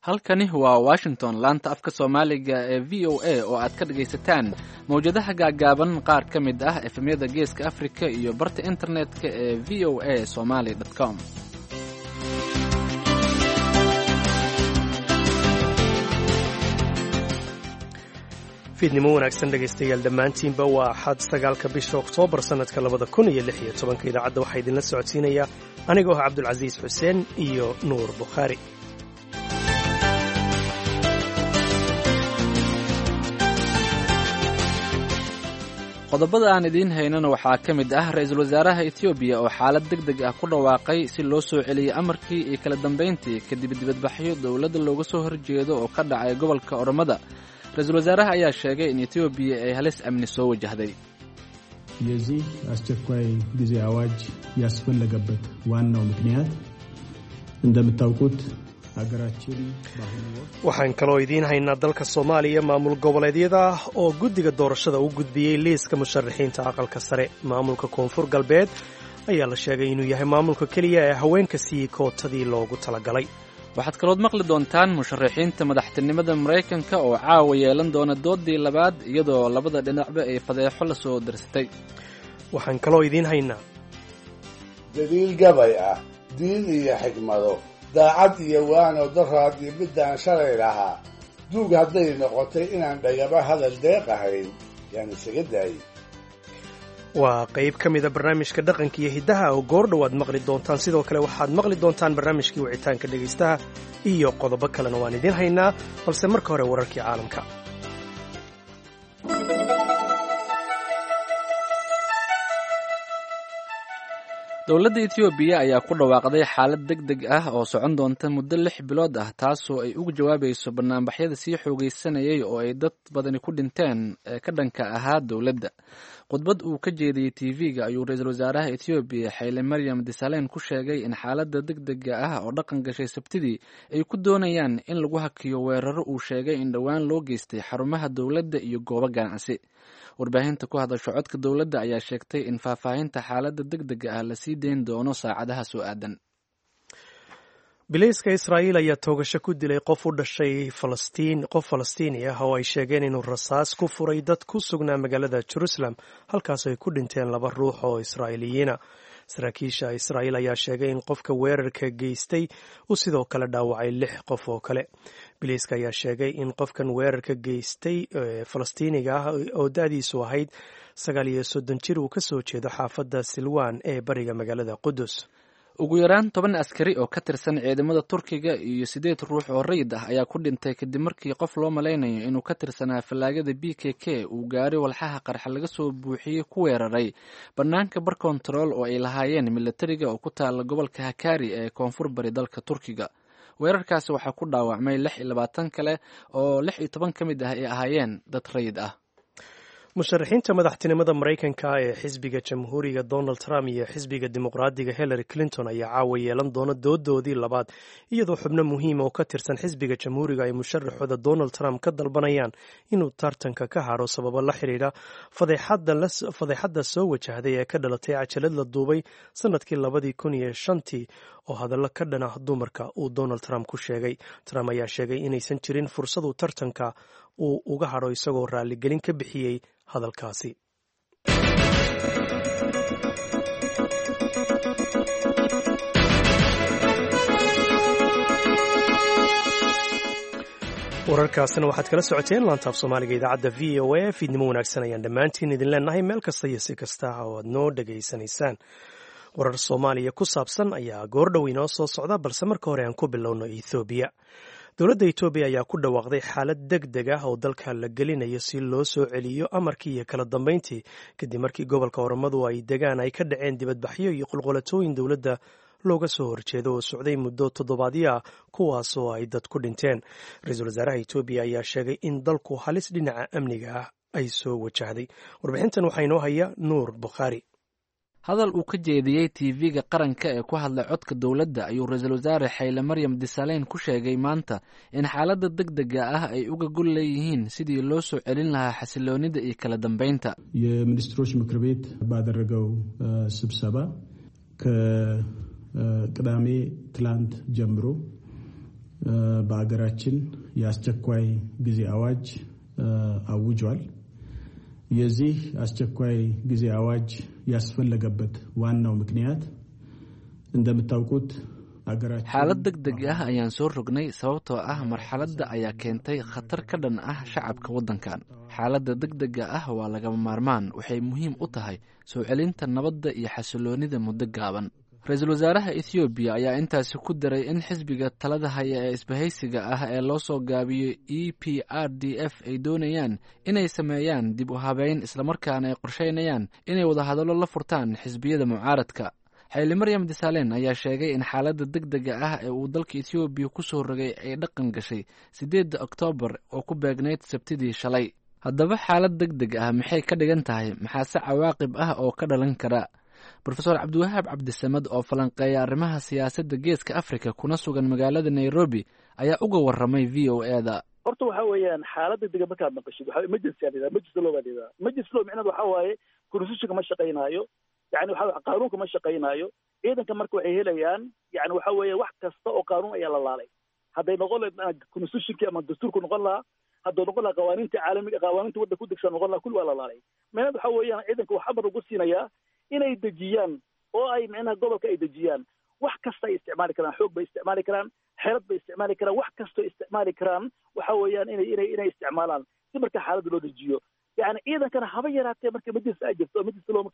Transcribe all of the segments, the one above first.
halkani waa Washington laanta afka Soomaaliga ee VOA oo aad ka dhageysataan mowjadaha gaagaaban qaar ka mid ah efemyada Geeska Afrika iyo barta internetka ee voasomali.com. fiidnimo wanaagsan dhegaystayaal dhammaantiinba waa axad 9 bisha Oktoobar sanadka 2016 idaacadda waxaa idinla socodsiinaya anigoo ah Cabdulcasiis Xuseen iyo Nuur Bukhaari. qodobada aan idiin haynana waxaa ka mid ah ra'iisul wasaaraha Itoobiya oo xaalad degdeg ah ku dhawaaqay si loo soo celiyay amarkii iyo kala dambeyntii kadib dibadbaxyo dowladda looga soo horjeedo oo ka dhacay gobolka Oromada. ra'iisul wasaaraha ayaa sheegay in Itoobiya ay halis amni soo wajahday. የዚህ አስቸኳይ ጊዜ አዋጅ ያስፈለገበት ዋናው ምክንያት እንደምታውቁት ሀገራችን waxaan kaloo idiin haynaa dalka Soomaaliya maamul goboleedyada oo guddiga doorashada u gudbiyay liiska musharaxiinta aqalka sare. maamulka Koonfur Galbeed ayaa la sheegay inuu yahay maamulka kaliya ee haweenka sii kootadii loogu talagalay. waxaad kalood maqli doontaan musharaxiinta madaxtinimada Mareykanka oo caawa yeelan doona doodii labaad iyadoo labada dhinacba ay fadeexo la soo dirsatay. waxaan kaloo idiin haynaa daliil gabay ah diin iyo xikmado daacad iyo waano daraad iyo midaan shalay lahaa duug hadday noqotay inaan dhagaba hadal deeq ahayn yaan isaga daayay. waa qayb ka mid a barnaamijka dhaqanka iyo hiddaha oo goordhow aad maqli doontaan. sidoo kale waxaad maqli doontaan barnaamijkii wicitaanka dhegaystaha iyo qodobo kalena waan idiin haynaa, balse marka hore wararkii caalamka. dowladda Itoobiya ayaa ku dhawaaqday xaalad degdeg ah oo socon doonta muddo 6 bilood ah taasoo ay uga jawaabayso barnaamijyada sii xoogeysanayay oo ay dad badani ku dhinteen ka dhanka ahaa dowladda. khudbad uu ka jeediyay TV-ga ayuu ra'iisul wasaaraha Itoobiya Haile Mariam Desalegn ku sheegay in xaaladda degdega ah oo dhaqan gashay Sabtidii ay ku doonayaan in lagu hakiyo weeraro uu sheegay in dhowaan loo geystay xarumaha dowladda iyo goobo ganacsi. warbaahinta ku hadasha codka dowladda ayaa sheegtay in faahfaahinta xaaladda degdega ah la sii deyn doono saacadaha soo aadan. bilayska Israa'iil ayaa toogasho ku dilay qof u dhashay qof Falastiini ah oo ay sheegeen inuu rasaas ku furay dad ku sugnaa magaalada Jerusalem, halkaas ay ku dhinteen 2 ruux oo Israa'iiliyiina. saraakiisha Israa'iil ayaa sheegay in qofka weerarka geystay uu sidoo kale dhaawacay 6 qof oo kale. bilayska ayaa sheegay in qofkan weerarka geystay Falastiiniga ah oo da'diisu ahayd 39 jir uu ka soo jeedo xaafadda Silwan ee bariga magaalada Qudus. ugu yaraan 10 askari oo ka tirsan ciidamada Turkiga iyo 8 ruux oo rayid ah ayaa ku dhintay kadib markii qof loo maleynayo inuu ka tirsanaa fallaagada PKK uu gaari walxaha qarxa laga soo buuxiyay ku weeraray banaanka bar control oo ay lahaayeen militariga oo ku taala gobolka Hakkari ee koonfur bari dalka Turkiga. weerarkaasi waxaa ku dhaawacmay 26 kale oo 16 ka mid ah ay ahaayeen dad rayid ah. musharaxiinta madaxtinimada Mareykanka ee xisbiga Jamhuuriga Donald Trump iyo xisbiga Dimuqraadiga Hillary Clinton ayaa caawa yeelan doona doodoodii labaad iyadoo xubno muhiim oo ka tirsan xisbiga Jamhuuriga ay musharaxooda Donald Trump ka dalbanayaan inuu tartanka ka haro sababo la xiriira fadeexadda soo wajahday ee ka dhalatay cajalad la duubay sanadkii 2005 oo hadallo ka dhan ah dumarka uu Donald Trump ku sheegay. Trump ayaa sheegay inaysan jirin fursad uu tartanka uu uga haro isagoo raaligelin ka bixiyey hadalkaasi. wararkaasina waxaad kala socoteen laanta af Soomaaliga idaacadda VOA. fiidnimo wanaagsan ayaan dhammaantiin idin leenahay meel kasta iyo si kasta oo aad noo dhegaysanaysaan. warar Soomaaliya ku saabsan ayaa goordhow inoo soo socda, balse marka hore aan ku bilowno Itoobiya. dowladda Itoobiya ayaa ku dhawaaqday xaalad degdeg ah oo dalka la gelinayo si loo soo celiyo amarkii iyo kala dambeyntii kadib markii gobolka Oromadu ay degaan ay ka dhaceen dibadbaxyo iyo qulqulatooyin dowladda looga soo horjeedo oo socday muddo 7 ah kuwaas oo ay dad ku dhinteen. ra'iisul wasaaraha Itoobiya ayaa sheegay in dalku halis dhinaca amniga ah ay soo wajahday. warbixintan waxaa inoo haya Nuur Bukhaari. hadal uu ka jeediyey TV-ga qaranka ee ku hadlay codka dowladda ayuu ra'iisul wasaare Haile Mariam Desalegn ku sheegay maanta in xaaladda degdega ah ay uga gol leeyihiin sidii loo soo celin lahaa xasiloonida iyo kala dambeynta. የሚኒስትሮች ምክር ቤት ባደረገው ስብሰባ ከቅዳሜ ትላንት ጀምሮ በአገራችን የአስቸኳይ ጊዜ አዋጅ አውጇል። የዚህ አስቸኳይ ጊዜ አዋጅ ያስፈለገበት ዋናው ምክንያት እንደምታውቁት xaalad degdeg ah ayaan soo rognay sababtoo ah marxaladda ayaa keentay khatar ka dhan ah shacabka waddankan. xaaladda degdega ah waa lagama maarmaan, waxay muhiim u tahay soo celinta nabadda iyo xasiloonida muddo gaaban. ra-iisul wasaaraha Ethiopia ayaa intaasi ku daray in xisbiga talada haya ee isbahaysiga ah ee loo soo gaabiyey EPRDF ay doonayaan inay sameeyaan dib u habeyn islamarkaana ay qorsheynayaan inay wadahadallo la furtaan xisbiyada mucaaradka. xayli maryam disalen ayaa sheegay in xaaladda degdega ah ee uu dalka Ethiopia ku soo rogay ay dhaqan gashay 8 Oktoobar oo ku beegnayd Sabtidii shalay. haddaba xaalad degdeg ah maxay ka dhigan tahay, maxaase cawaaqib ah oo ka dhalan kara? Professor Cabdiwahaab Cabdisamad oo falanqeeya arrimaha siyaasadda Geeska Afrika kuna sugan magaalada Nairobi ayaa uga warramay VOA-da. horta waxa weeyaan xaaladda degdeg markaad maqashid waxa emergency ah, emergency law baadida. emergency law macnaheedu waxa waaye kursiga ma shaqeynaayo, yani waxa qaanuunka ma shaqeynaayo. ciidanka marka waxay helayaan yani waxa weeye wax kasta oo qaanuun ayaa la laalay. hadday noqon lahayd constitutionka ama dastuurku noqon lahaa, hadduu noqon lahaa qawaaniinta caalamiga, qawaaniinta wadda ku degsan noqon lahaa, kulli waa la laalay. macnaheedu waxa weeyaan ciidanka waxaa mar ugu siinayaa inay dejiyaan oo ay macnaha gobolka ay dejiyaan. wax kasta ay isticmaali karaan, xoog bay isticmaali karaan, xeelad bay isticmaali karaan, wax kastoo isticmaali karaan waxa weeyaan inay isticmaalaan si marka xaaladda loo dejiyo. yani ciidankana haba yaraatee marka emergency ay jirto, emergency law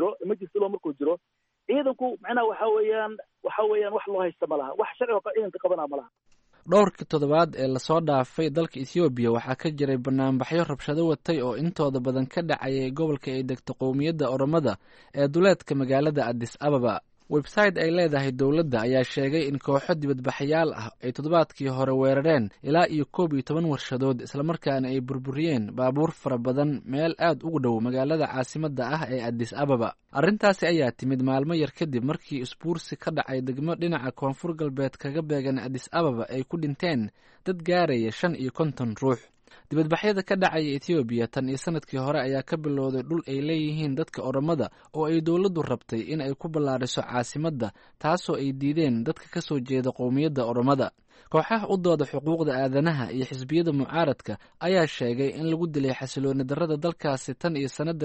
markuu jiro ciidanku macnaha waxa weeyaan wax loo haysta ma laha, wax sharci oo ciidanka qabanaa ma laha. dhowrkii toddobaad ee lasoo dhaafay dalka Ethiopia waxaa ka jiray banaanbaxyo rabshado watay oo intooda badan ka dhacayay gobolka ay degto qowmiyadda Oromada ee duleedka magaalada Addis Ababa. website ay leedahay dowladda ayaa sheegay in kooxo dibadbaxayaal ah ay toddobaadkii hore weerareen ilaa iyo 11 warshadood islamarkaana ay burburiyeen baabuur fara badan meel aad ugu dhow magaalada caasimadda ah ee Addis Ababa. arrintaasi ayaa timid maalmo yar kadib markii isbuursi ka dhacay degmo dhinaca koonfur galbeed kaga beegan Addis Ababa ay ku dhinteen dad gaaraya 55 ruux. dibadbaxyada ka dhacaya Ethiopia tan iyo sanadkii hore ayaa ka bilowday dhul ay leeyihiin dadka Oromada oo ay dowladdu rabtay in ay ku ballaariso caasimadda, taasoo ay diideen dadka ka soo jeeda qowmiyadda Oromada. kooxaha u dooda xuquuqda aadanaha iyo xisbiyada mucaaradka ayaa sheegay in lagu dilay xasilooni darrada dalkaasi tan iyo sanadii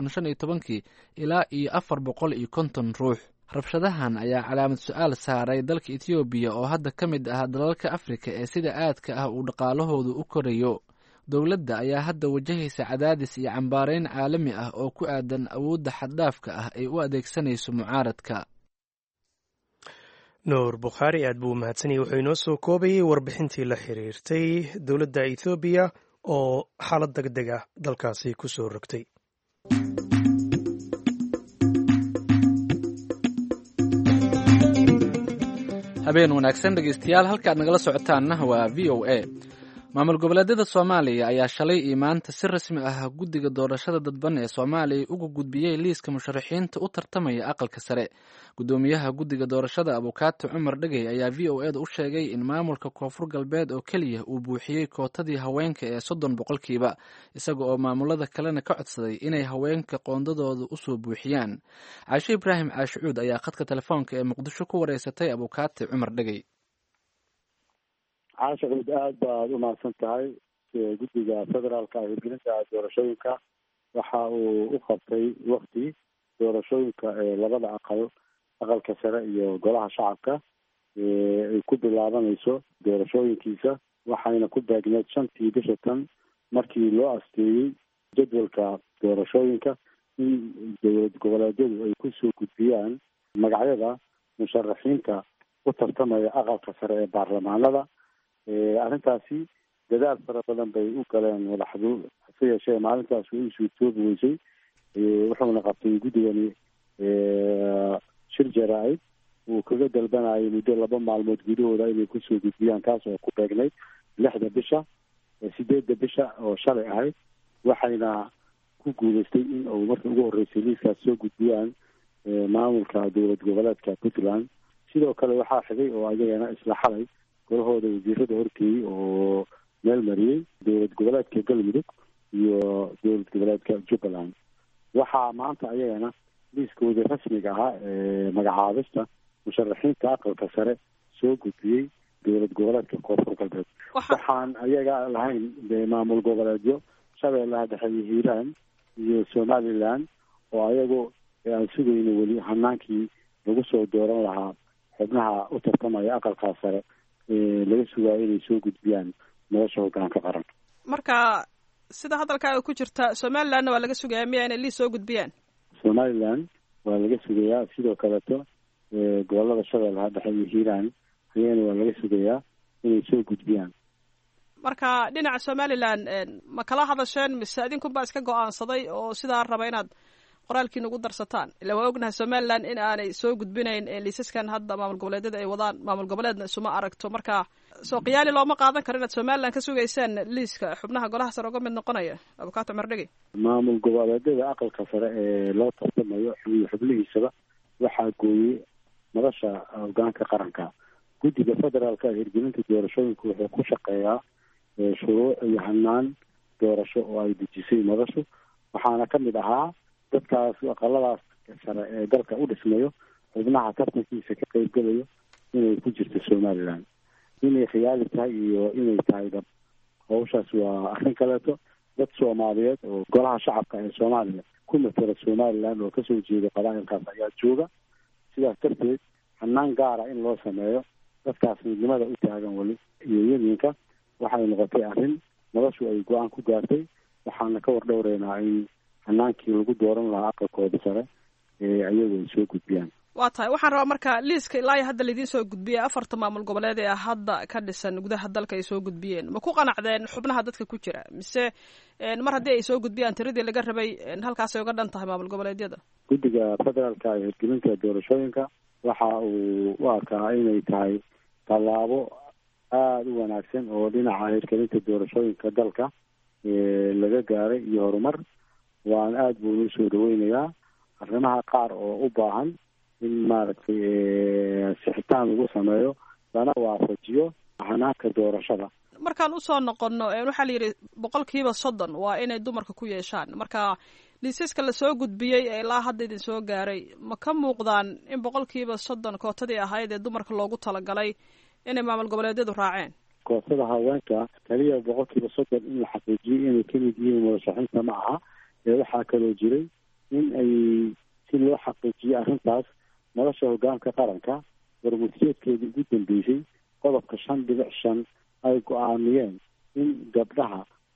2015 ilaa iyo 450 ruux. rabshadahan ayaa calaamad su-aal saaray dalka Ethiopia oo hadda ka mid ah dalalka Afrika ee sida aadka ah uu dhaqaalahoodu u korayo. dowladda ayaa hadda wajahaysa cadaadis iyo cambaareyn caalami ah oo ku aadan awoodda xad-dhaafka ah ay u adeegsanayso mucaaradka. nuur bukhaari aad buu mahadsanayay, wuxuu inoo soo koobayay warbixintii la xiriirtay dowladda Ethiopia oo xaalad degdeg ah dalkaasi ku soo rogtay. habeen wanaagsan dhegeystayaal, halkaad nagala socotaanna waa VOA. maamul goboleedyada Soomaaliya ayaa shalay iyo maanta si rasmi ah guddiga doorashada dadban ee Soomaaliya ugu gudbiyey liiska musharaxiinta u tartamaya aqalka sare. gudoomiyaha guddiga doorashada Abukaati Cumar Dhagey ayaa VOA-da u sheegay in maamulka koonfur galbeed oo keliya uu buuxiyey kootadii haweenka ee 30%, isaga oo maamulada kalena ka codsaday inay haweenka qoondadooda usoo buuxiyaan. Caashe Ibraahim Caashucuud ayaa khadka telefoonka ee Muqdisho ku wareysatay Abukaati Cumar Dhagey. caashicuud aad baad u mahadsan tahay. guddiga federaalka hirgelinta doorashooyinka waxa uu u qabtay wakti doorashooyinka ee labada aqalka sare iyo golaha shacabka ay ku bilaabanayso doorashooyinkiisa, waxayna ku beegneed 5tii bisha tan markii loo asteeyey jadwalka doorashooyinka in dowlad goboleedyadu ay kusoo gudbiyaan magacyada musharaxiinta u tartamaya aqalka sare ee baarlamaanada. arrintaasi dadaal fara badan bay u galeen madaxdu, hase yeeshee maalintaas way isu toobi weysay. wuxuuna qabtay guddigani shir jaraa'id uu kaga dalbanayay muddo 2 maalmood gudahooda inay kusoo gudbiyaan, taas oo ku beegnayd 6da bisha 8da bisha oo shalay ahayd. waxayna ku guuleystay in uu markii ugu horreysay liiskaas soo gudbiyaan maamulka dowlad goboleedka Puntland. sidoo kale waxaa xigay oo ayagana isla xalay golahooda wasiirada horteeyey oo meel mariyey dowlad goboleedka Galmudug iyo dowlad goboleedka Jubbaland. waxaa maanta ayagana liiskooda rasmiga ahaa ee magacaabista musharaxiinta aqalka sare soo gudbiyey dowlad goboleedka koonfur galbeed. waxaan ayaga lahayn maamul goboleedyo shabeellaha dhexe iyo hiiraan iyo somaliland oo ayagu aan sugayno weli hanaankii lagu soo dooran lahaa xubnaha u tartamaya aqalkaa sare laga sugaayo inay soo gudbiyaan nolosha hoggaanka qaranka. marka sida hadalkaaga ku jirta somalilandna waa laga sugayaa miya inay liis soo gudbiyaan? somaliland waa laga sugayaa, sidoo kaleeto gobolada shabeellaha dhexe iyo hiiraan ayagana waa laga sugayaa inay soo gudbiyaan. marka dhinaca somaliland ma kala hadasheen mise idinkunbaa iska go-aansaday oo sidaa raba inaad qoraalkiina ugu darsataan? ila waa ognahay somaliland in aanay soo gudbinayn liisaskan hadda maamul goboleedyada ay wadaan, maamul goboleedna isuma aragto. marka soo qiyaali looma qaadan karo inaad somaliland ka sugaysaan liiska xubnaha golaha sare uga mid noqonaya? abukato cumar dhegi. maamul goboleedyada aqalka sare ee loo tartamayo xubnihiisaba waxaa gooyey madasha hoggaanka qaranka. guddiga federaalka hirgelinta doorashooyinka wuxuu ku shaqeeyaa shuruuc iyo hanaan doorasho oo ay dejisay madashu, waxaana ka mid ahaa dadkaas aqaladaas sare ee dalka u dhismayo xubnaha tartankiisa ka qaybgalayo inay ku jirto somaliland. inay khiyaali tahay iyo inay tahay dab, hawshaas waa arrin kaleeto. dad soomaaliyeed oo golaha shacabka ee soomaaliya ku matala somaliland oo kasoo jeeda qabaa'ilkaas ayaa jooga. sidaas darteed hanaan gaara in loo sameeyo dadkaas midnimada u taagan weli iyo yeminka waxay noqotay arrin madashu ay go-aan ku gaartay. waxaana ka war dhowreynaa in hanaankii lagu dooran lahaa aqalkooda sare ayagu ay soo gudbiyaan. waa tahay, waxaan rabaa marka liiska ilaa iyo hadda laidiin soo gudbiyey 4 maamul goboleed ee hadda ka dhisan gudaha dalka ay soo gudbiyeen, ma ku qanacdeen xubnaha dadka ku jira mise mar haddii ay soo gudbiyaan tiradii laga rabay halkaasay uga dhan tahay maamul goboleedyada? guddiga federaalka ee hirgelinta doorashooyinka waxa uu u arkaa inay tahay tallaabo aada u wanaagsan oo dhinaca hirgelinta doorashooyinka dalka laga gaaray iyo horumar. waan aada buunu soo dhaweynayaa. arrimaha qaar oo u baahan in maaragtay sixitaan lagu sameeyo lana waafajiyo hanaanka doorashada. markaan usoo noqono waxaa la yidhi 30% waa inay dumarka ku yeeshaan. marka liisaska lasoo gudbiyey ee ilaa hadda idin soo gaaray ma ka muuqdaan in 30% kootadii ahayd ee dumarka loogu talagalay inay maamul goboleedyadu raaceen? kootada haweenka kaliya 30% in la xaqiijiyo inay kamid yihiin madaxweynaha ma aha. waxaa kaloo jiray in ay si loo xaqiijiyo arrintaas nolosha hoggaanka qaranka warmudkeedkeedii ugu dambeysay qodobka 5.5 ay go-aamiyeen in gabdhaha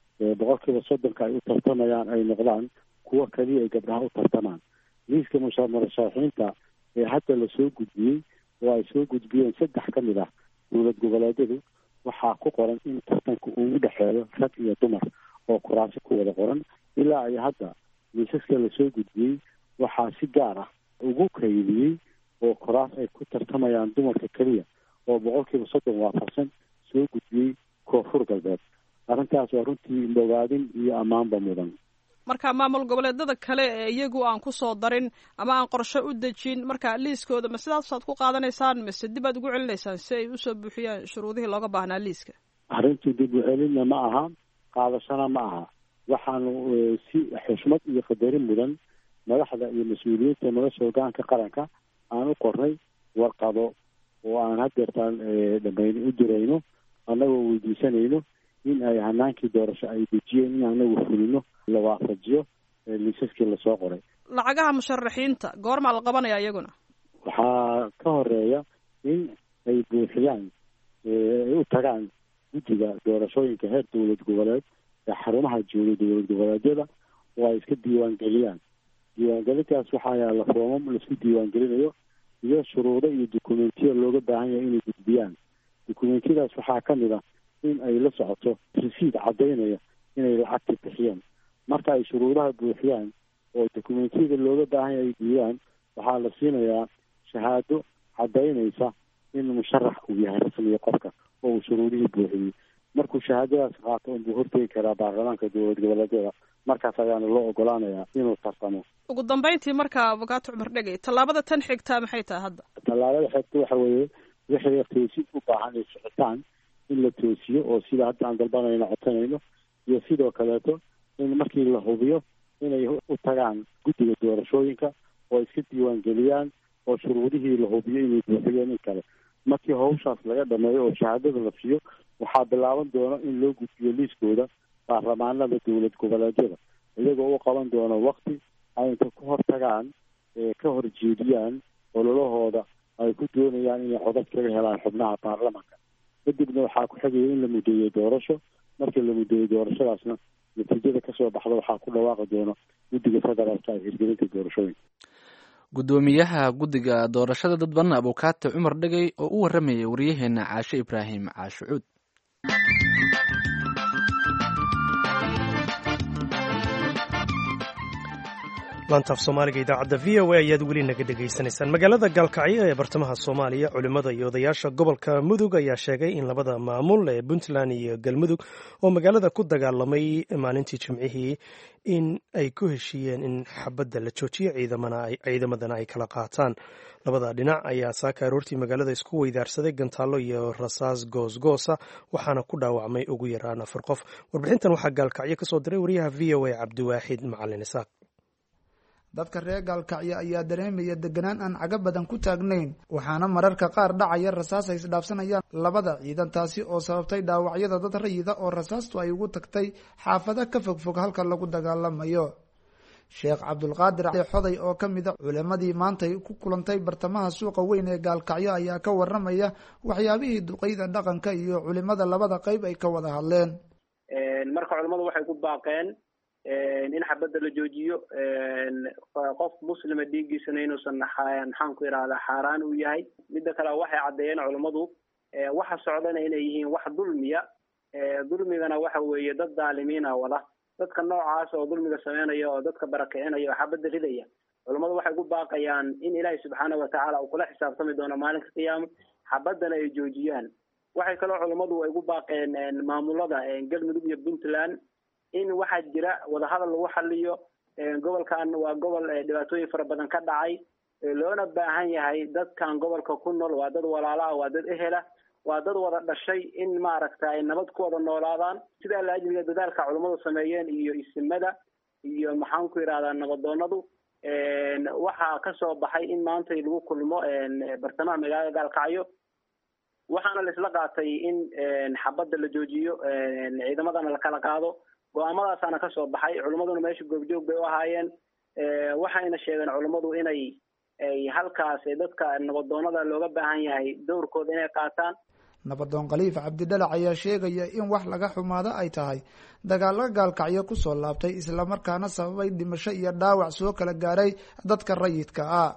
30% ay u tartamayaan ay noqdaan kuwa kaliya ay gabdhaha u tartamaan. liiska murashaxiinta ee hadda lasoo gudbiyey oo ay soo gudbiyeen 3 ka mid ah dowlad goboleedyadu waxaa ku qoran in tartanka uu u dhexeeyo rag iyo dumar oo kuraasi ku wada qoran. ilaa ay hadda liisaska lasoo gudbiyey waxaa si gaar ah ugu kaydiyey oo kuraas ay ku tartamayaan dumarka keliya oo 30% waafaqsan soo gudbiyey koonfur galbeed. arrintaas waa runtii bogaadin iyo ammaanba mudan. marka maamul goboleedyada kale ee iyagu aan ku soo darin ama aan qorshe u dejin, marka liiskooda ma sidaasaad ku qaadanaysaan mise dib aad ugu celinaysaan si ay usoo buuxiyaan shuruudihii looga baahnaa liiska? arrintu dib u celinna ma aha, qaadashana ma aha. waxaanu si xushmad iyo qadarin mudan madaxda iyo mas-uuliyiinta nolosha hoggaanka qaranka aan u qornay warqado oo aan hadeertaan dhamayn u dirayno annagoo weydiisanayno in ay hanaankii doorasho ay dejiyeen in anagu fulino la waafajiyo liisaskii lasoo qoray. lacagaha musharaxiinta goormaa la qabanaya iyaguna? waxaa ka horeeya in ay buuxiyaan ay u tagaan guddiga doorashooyinka heer dowlad goboleed ee xarumaha jooga dowlad goboleedyada oo ay iska diiwaangeliyaan. diiwaangelintaas waxaa yaala foomam laisku diiwaangelinayo iyo shuruudo iyo dokumentiya looga baahan yahay inay gudbiyaan. dokumentiyadaas waxaa ka mid ah in ay la socoto risiid caddaynaya inay lacagta bixiyeen. marka ay shuruudaha buuxiyaan oo dokumentiyada looga baahan yahay ay diiyaan waxaa la siinayaa shahaado caddaynaysa in musharax uu yahay rasmiga qofka oo uu shuruudihii buuxiyey. markuu shahaadadaas qaato unbuu hortegi karaa baarlamaanka dowlad goboleedyada. markaas ayaana loo ogolaanayaa inuu tartamo. ugu dambeyntii marka abukato cumar dhegey, tallaabada tan xigtaa maxay tahay hadda? tallaabada xigta waxa weeye wixii toosin u baahan ay sixitaan in la toosiyo oo sida hadda aan dalbanayno codsanayno, iyo sidoo kaleeto in markii la hubiyo inay u tagaan guddiga doorashooyinka oo iska diiwaangeliyaan oo shuruudihii la hubiyo inay buuxiyeen in kale. markii hawshaas laga dhameeyo oo shahaadada la siiyo waxaa bilaaban doona in loo gudbiyo liiskooda baarlamaanada dowlad goboleedyada iyagoo u qaban doono wakti ay inta ku hortagaan ka horjeediyaan ololahooda ay ku doonayaan inay codad kaga helaan xubnaha baarlamanka kadibna waxaa ku xigaya in la mudeeyo doorasho markii la mudeeyo doorashadaasna natiijada kasoo baxda waxaa ku dhawaaqi doona guddiga federaalka ee hirgelinta doorashooyinka guddoomiyaha guddiga doorashada dadban abukaate cumar dhegey oo u waramayay wariyaheena caashe ibraahim caashucuud. laantaaf soomaaliga idaacadda v o a ayaad weli naga dhegaysanaysaan. magaalada gaalkacyo ee bartamaha soomaaliya culimmada iyo odayaasha gobolka mudug ayaa sheegay in labada maamul ee puntland iyo galmudug oo magaalada ku dagaalamay maalintii jimcihii in ay ku heshiiyeen in xabadda la joojiyo ciidamadana ay kala qaataan. labada dhinac ayaa saaka aroortii magaalada isku weydaarsaday gantaallo iyo rasaas goosgoosa waxaana ku dhaawacmay ugu yaraan 4 qof. warbixintan waxaa gaalkacyo kasoo diray wariyaha v o a cabdiwaaxid macalin isaaq. dadka reer gaalkacyo ayaa dareemaya deganaan aan caga badan ku taagnayn waxaana mararka qaar dhacaya rasaas ay isdhaafsanayaan labada ciidan taasi oo sababtay dhaawacyada dad rayida oo rasaastu ay ugu tagtay xaafada ka fogfog halka lagu dagaalamayo. sheekh cabdulqaadir xoday oo ka mid a culimadii maantay ku kulantay bartamaha suuqa weyn ee gaalkacyo ayaa ka waramaya waxyaabihii duqeyda dhaqanka iyo culimada labada qayb ay ka wada hadleen. marka culimadu waxay ku baaqeen in xabadda la joojiyo qof muslima dhiiggiisana inuusan maxaan ku idhahdaa xaaraan uu yahay. midda kale waxay caddeeyeen culimmadu waxa socdana inay yihiin wax dulmiya. dulmigana waxa weeye dad daalimiina wada dadka noocaas oo dulmiga sameynaya oo dadka barakicinaya oo xabadda ridaya. culimmadu waxay ku baaqayaan in ilaahay subxaana watacaala uu kula xisaabtami doono maalinka qiyaama xabaddana ay joojiyaan. waxay kaloo culimmadu ay ku baaqeen maamulada galmudug iyo puntland in waxaa jira wadahadal lagu xaliyo. gobolkan waa gobol dhibaatooyin fara badan ka dhacay loona baahan yahay dadkan gobolka ku nool waa dad walaalaha waa dad ehela waa dad wada dhashay in maaragta ay nabad ku wada noolaadaan. sidaa la ajliga dadaalka culimmadu sameeyeen iyo isimada iyo maxaan ku idhahdaa nabadoonadu waxaa kasoo baxay in maanta lagu kulmo bartamaha magaalada gaalkacyo waxaana la isla qaatay in xabadda la joojiyo ciidamadana la kala qaado. go-aamadaasana ka soo baxay culimmaduna meesha goobjoog bay u ahaayeen. waxayna sheegeen culimmadu inay halkaas dadka nabadoonada looga baahan yahay dowrkooda inay qaataan. nabadoon khaliif cabdidhalac ayaa sheegaya in wax laga xumaado ay tahay dagaalo gaalkacyo kusoo laabtay islamarkaana sababay dhimasho iyo dhaawac soo kala gaaray dadka rayidka ah.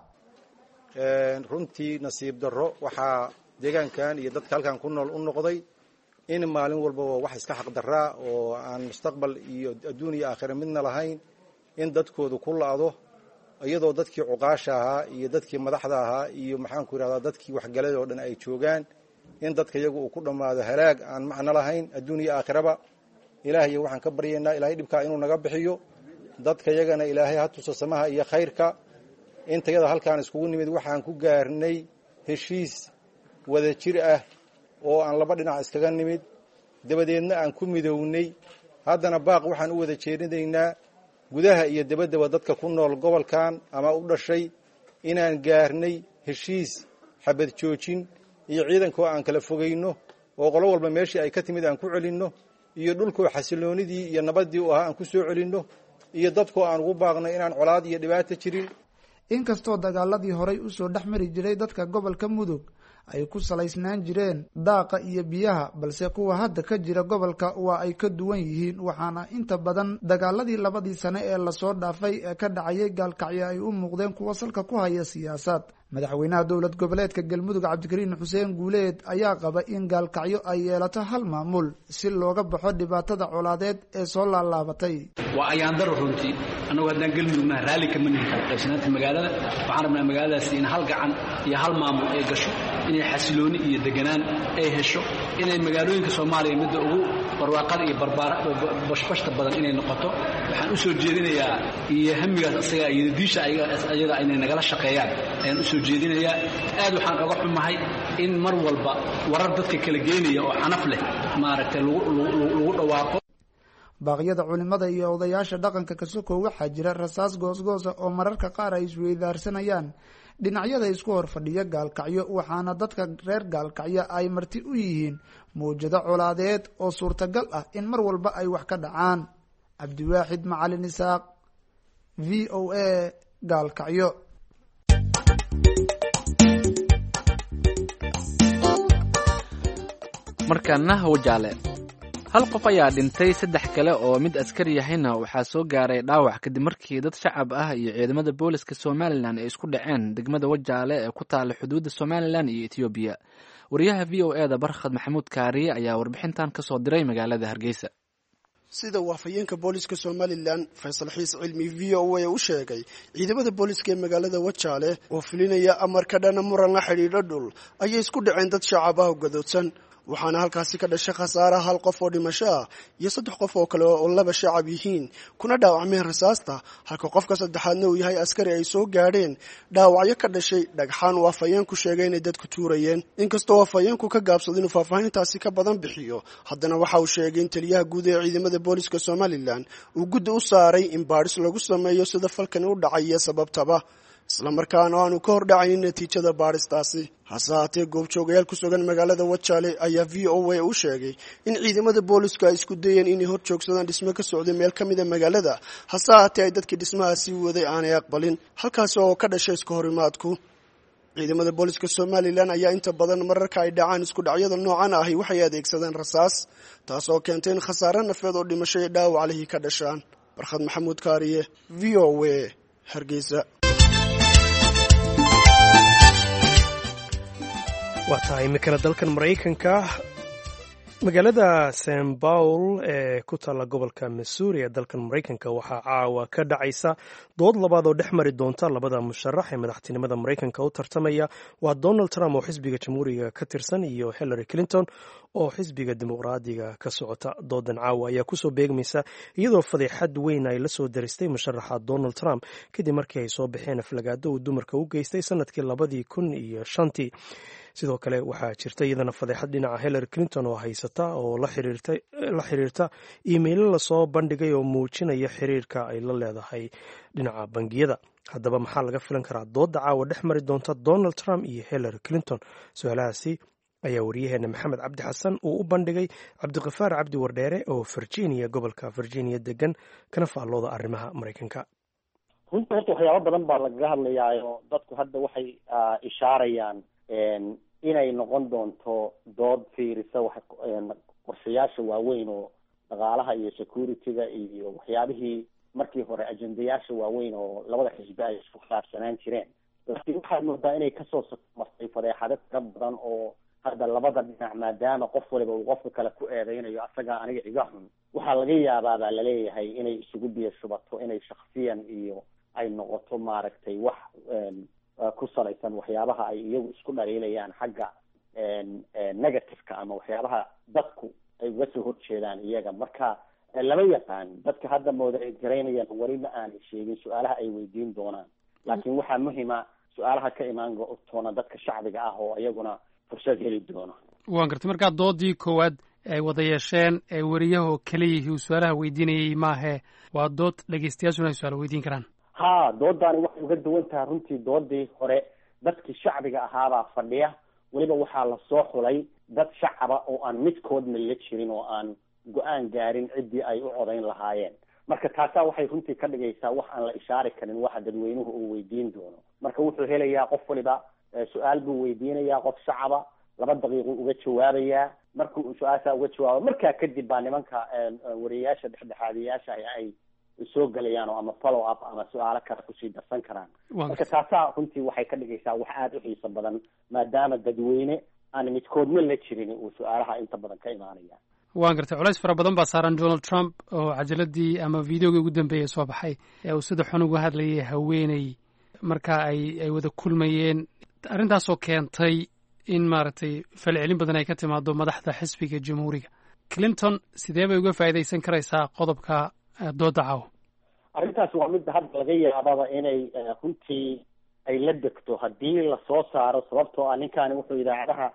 runtii nasiib darro waxaa deegaankan iyo dadka halkan ku nool u noqday in maalin walbaba wax iska xaqdaraa oo aan mustaqbal iyo adduun iyo aakhira midna lahayn in dadkoodu ku la-do iyadoo dadkii cuqaasha ahaa iyo dadkii madaxda ahaa iyo maxaanku idhahdaa dadkii waxgalay oo dhan ay joogaan in dadka iyagu uu ku dhammaado halaag aan macno lahayn adduun iyo aakhiraba. ilaahay waxaan ka baryaynaa ilaahay dhibkaa inuu naga bixiyo dadka iyagana ilaahay ha tuso samaha iyo khayrka. intayada halkaan iskugu nimid waxaan ku gaarnay heshiis wada jir ah oo aan laba dhinac iskaga nimid dabadeedna aan ku midownay. haddana baaq waxaan u wada jeedinaynaa gudaha iyo dabaddaba dadka ku nool gobolkan ama u dhashay inaan gaarnay heshiis xabad joojin iyo ciidankoo aan kala fogayno oo qolo walba meeshii ay ka timid aan ku celinno iyo dhulkoo xasiloonidii iyo nabaddii u ahaa aan ku soo celinno iyo dadkoo aan ugu baaqno inaan colaad iyo dhibaato jirin. inkastoo dagaaladii horay usoo dhex mari jiray dadka gobolka mudug ay ku salaysnaan jireen daaqa iyo biyaha balse kuwa hadda ka jira gobolka waa ay ka duwan yihiin waxaana inta badan dagaaladii 2 sano ee lasoo dhaafay ee ka dhacayay gaalkacyo ay u muuqdeen kuwa salka ku haya siyaasad. madaxweynaha dowlad goboleedka galmudug cabdikariin xuseen guuleed ayaa qaba in gaalkacyo ay yeelato hal maamul si looga baxo dhibaatada colaadeed ee soo laalaabatay. waa ayaan daro runtii annagu haddaan galmudugnaha raalli kama nihin qaybsanaanta magaalada. waxaan rabnaa magaaladaasi in hal gacan iyo hal maamul ay gasho inay xasilooni iyo deganaan ay hesho inay magaalooyinka soomaaliya midda ugu barwaaqada iyo bashbashta badan inay noqoto. waxaan u soo jeedinayaa iyo hamigaas asaga iyo diisha ayaga inay nagala shaqeeyaan ayaan u soo jeedinayaa. aad waxaan uga xumahay in mar walba warar dadka kala geenaya oo xanaf leh maaragtay lagu dhawaaqo. baaqyada culimada iyo odayaasha dhaqanka kasoko waxaa jira rasaas goosgoosa oo mararka qaar ay isweydaarsanayaan dhinacyada isku hor fadhiya gaalkacyo, waxaana dadka reer gaalkacyo ay marti u yihiin mawjado colaadeed oo suurtagal ah in mar walba ay wax ka dhacaan. cabdiwaaxid macalin isaaq, v o a, gaalkacyo. markaana wajaale, hal qof ayaa dhintay, 3 kale oo mid askari yahayna waxaa soo gaaray dhaawac kadib markii dad shacab ah iyo ciidamada booliska Somaliland ay isku dhaceen degmada Wajaale ee ku taala xuduudda Somaliland iyo Ethiopia. wariyaha v o a da Barkhad Maxamuud Kaariye ayaa warbixintan ka soo diray magaalada Hargeysa. sida waafayeenka booliska Somaliland Faysal Xiis Cilmi v o a u sheegay, ciidamada booliska ee magaalada Wajaale oo filinaya amarka dhana muran la xiriira dhul ayay isku dhaceen dad shacab ah oo gadoodsan, waxaana halkaasi ka dhashay khasaare 1 qof oo dhimasho ah iyo 3 qof oo kale oo 2 shacab yihiin kuna dhaawacmeen rasaasta, halka qofka saddexaadna uu yahay askari ay soo gaadheen dhaawacyo ka dhashay dhagxaan waafayeenku sheegay inay dadku tuurayeen. inkastoo waafayeenku ka gaabsaday inuu faahfaahintaasi ka badan bixiyo, haddana waxa uu sheegay in taliyaha guud ee ciidamada booliska Somaliland uu guddi u saaray in baadhis lagu sameeyo sida falkan u dhacay iyo sababtaba, isla markaana aanu ka hor dhacayn natiijada baadhistaasi. hase haatee goobjoogayaal ku sugan magaalada Wajaale ayaa v o a u sheegay in ciidamada booliska ay isku dayeen inay hor joogsadaan dhismo ka socday meel ka mid ah magaalada, hase haatee ay dadkii dhismahaasi waday aanay aqbalin, halkaas oo ka dhashay isku horimaadku. ciidamada booliska Somaliland ayaa inta badan mararka ay dhacaan isku dhacyada noocan ahi waxay adeegsadaan rasaas, taasoo keentay in khasaare nafeed oo dhimasho iyo dhaawac lihi ka dhashaan. Barkhad Maxamuud Kaariye, v o a, Hargeysa. waa tahay imikana dalkan Maraykanka, magaalada St. Paul ee ku taalla gobolka Missouri ee dalkan Maraykanka waxaa caawa ka dhacaysa dood labaad oo dhex mari doonta labada musharax ee madaxtinimada Maraykanka u tartamaya, waa Donald Trump oo xisbiga Jamhuuriga ka tirsan iyo Hillary Clinton oo xisbiga Dimuqraadiga ka socota. doodan caawa ayaa kusoo beegmaysa iyadoo fadeexad weyn ay la soo daristay musharaxa Donald Trump kadib markii ay soo baxeen aflagaado uu dumarka u geystay sanadkii 2005. sidoo kale waxaa jirta iyadana fadeexad dhinaca Hillary Clinton oo haysata oo la xiriirta iimaylo lasoo bandhigay oo muujinaya xiriirka ay la leedahay dhinaca bangiyada. haddaba maxaa laga filan karaa dooda caawa dhex mari doonta Donald Trump iyo Hillary Clinton? su-aalahaasi ayaa wariyaheena Maxamed Cabdi Xasan uu u bandhigay Cabdiqafaar Cabdi Wardheere oo Virginia, gobolka Virginia degan, kana faallooda arrimaha Maraykanka. runtii horta waxyaabo badan baa lagaga hadlayaayo dadku hadda waxay ishaarayaan inay noqon doonto dood fiirisa qorshayaasha waaweyn oo dhaqaalaha iyo security-ga iyo waxyaabihii markii hore ajendayaasha waaweyn oo labada xisbi ay isku khilaafsanaan jireen. laakiin waxaad moodaa inay kasoo martay fadeexado tira badan oo hadda labada dhinac, maadaama qof waliba uu qofka kale ku eedeynayo asaga aniga iga xun, waxaa laga yaabaa baa laleeyahay inay isugu biyo shubato, inay shaksiyan iyo ay noqoto maaragtay wax ku salaysan waxyaabaha ay iyagu isku dhaliilayaan xagga negative-ka ama waxyaabaha dadku ay uga soo horjeedaan iyaga. marka lama yaqaan, dadka hadda moodareynayaan weli ma aanay sheegin su-aalaha ay weydiin doonaan, laakiin waxaa muhima su-aalaha ka imaan doona dadka shacbiga ah oo iyaguna fursad heli doono. waan gartay, markaa doodii koowaad ay wada yeesheen ee wariyahoo keliyihii uu su-aalaha weydiinayay maahe, waa dood dhegeystayaashuna ay su-aal weydiin karaan. ha doodani waxay uga duwan tahay runtii doodii hore. dadkii shacbiga ahaabaa fadhiya, weliba waxaa lasoo xulay dad shacaba oo aan midkoodna la jirin oo aan go-aan gaarin ciddii ay u codayn lahaayeen. marka taasaa waxay runtii ka dhigaysaa wax aan la ishaari karin waxa dadweynuhu uu weydiin doono. marka wuxuu helayaa qof waliba su-aal buu weydiinayaa, qof shacaba 2 daqiiqo uga jawaabayaa. marka uu su-aasha uga jawaabo, markaa kadib baa nimanka wariyayaasha dhexdhexaadiyaasha ay soo galayaan oo ama follow up ama su-aalo kale kusii darsan karaan. marka taasaa runtii waxay ka dhigaysaa wax aada u xiiso badan, maadaama dadweyne aan midkoodna la jirin uu su-aalaha inta badan ka imaanaya. waan gartay, culays fara badan baa saaran Donald Trump oo cajaladii ama videogii ugu dambeeyay soo baxay ee uu sida xun uga hadlayay haweeney marka ay wada kulmayeen, arrintaasoo keentay in maaragtay falcelin badan ay ka timaado madaxda xisbiga Jamhuuriga. Clinton sidee bay uga faa'iidaysan karaysaa qodobka dooda caawa? arrintaas waa mid hadda laga yaababa inay runtii ay la degto haddii lasoo saaro, sababtoo ah ninkaani wuxuu idaacadaha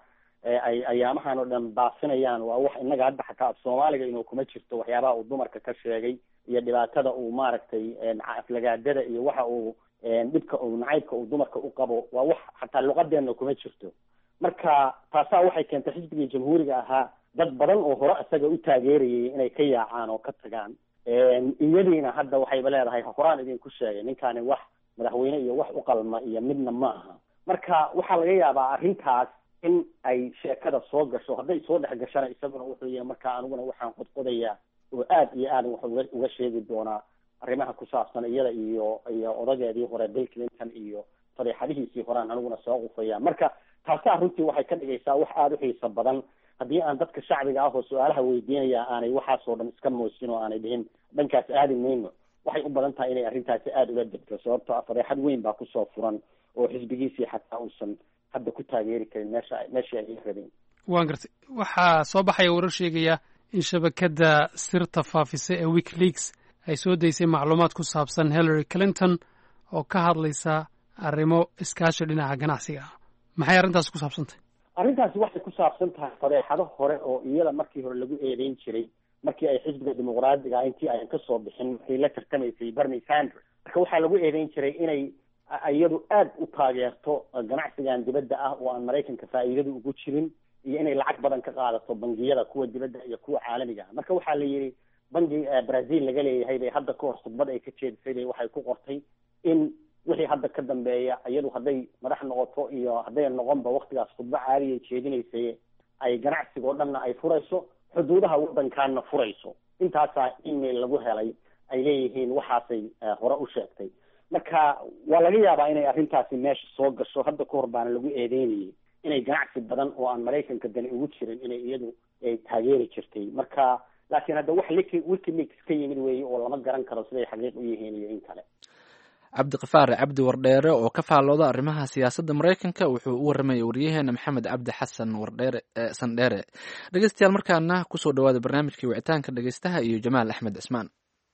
ay ayaamahan oo dhan baafinayaan waa wax innaga hadda xataa af soomaaliga inuu kuma jirto waxyaabaha uu dumarka ka sheegay iyo dhibaatada uu maaragtay aflagaadada iyo waxa uu dhibka uu nacaybka uu dumarka u qabo waa wax xataa luqadeena kuma jirto marka taasaa waxay keentay xisbigii jamhuuriga ahaa dad badan oo hore isaga u taageerayay inay ka yaacaan oo ka tagaan iyadiina hadda waxayba leedahay horaan idinku sheegay ninkaani wax madaxweyne iyo wax u qalma iyo midna ma aha marka waxaa laga yaabaa arrintaas in ay sheekada soo gasho hadday soo dhex gashana isaguna wuxuu yahay marka aniguna waxaan qodqodayaa oo aad iyo aad wax uga sheegi doonaa arrimaha ku saabsan iyada iyo odageedii hore Bill Clinton iyo fadeexadihiisii horaan aniguna soo qufaya marka taasaa runtii waxay ka dhigaysaa wax aada u xiiso badan haddii aan dadka shacbiga ah oo su-aalaha weydiinaya aanay waxaasoo dhan iska moosin oo aanay dhihin dhankaas aadi mayno waxay u badan tahay inay arrintaasi aada uga degto sababtoo ah fadeexad weyn baa kusoo furan oo xisbigiisii xataa uusan hadda ku taageeri karin meeshii ay rabeen waan gartay waxaa soo baxaya warar sheegaya in shabakadda sirta faafisa ee WikiLeaks ay soo daysay macluumaad ku saabsan Hillary Clinton oo ka hadlaysa arrimo iskaashi dhinaca ganacsiga ah maxay arrintaas ku saabsantahay arrintaasi waxay ku saabsan tahay fadeexado hore oo iyada markii hore lagu eedeyn jiray markii ay xisbiga dimuqraadiga intii ayan ka soo bixin markii la tartamaysay Bernie Sanders marka waxaa lagu eedeyn jiray inay iyadu aad u taageerto ganacsigan dibadda ah oo aan Maraykanka faa'iidada ugu jirin iyo inay lacag badan ka qaadato bangiyada kuwa dibadda iyo kuwa caalamiga ah marka waxaa la yidhi bangi Brazil laga leeyahay bay hadda ka hor khudbad ay ka jeedisay bay waxay ku qortay in wixii hadda ka dambeeya iyadu hadday madax noqoto iyo hadday noqonba waqtigaas khudbo caadi ay jeedinaysay ay ganacsiga oo dhanna ay furayso xuduudaha waddankaana furayso intaasaa email lagu helay ay leeyihiin waxaasay hore u sheegtay marka waa laga yaabaa inay arrintaasi meesha soo gasho hadda ka hor baana lagu eedeynayay inay ganacsi badan oo aan Maraykanka dani ugu jirin inay iyadu ay taageeri jirtay marka laakiin hadda wax WikiLeaks ka yimid weeye oo lama garan karo siday xaqiiq u yihiin iyo in kale cabdiqafaar cabdi wardheere oo ka faallooda arrimaha siyaasadda Maraykanka wuxuu u warramayay wariyaheena maxamed cabdi xasan wardheere sandheere dhegeystayaal markaana kusoo dhawaada barnaamijkii wicitaanka dhegeystaha iyo Jamaal Axmed Cismaan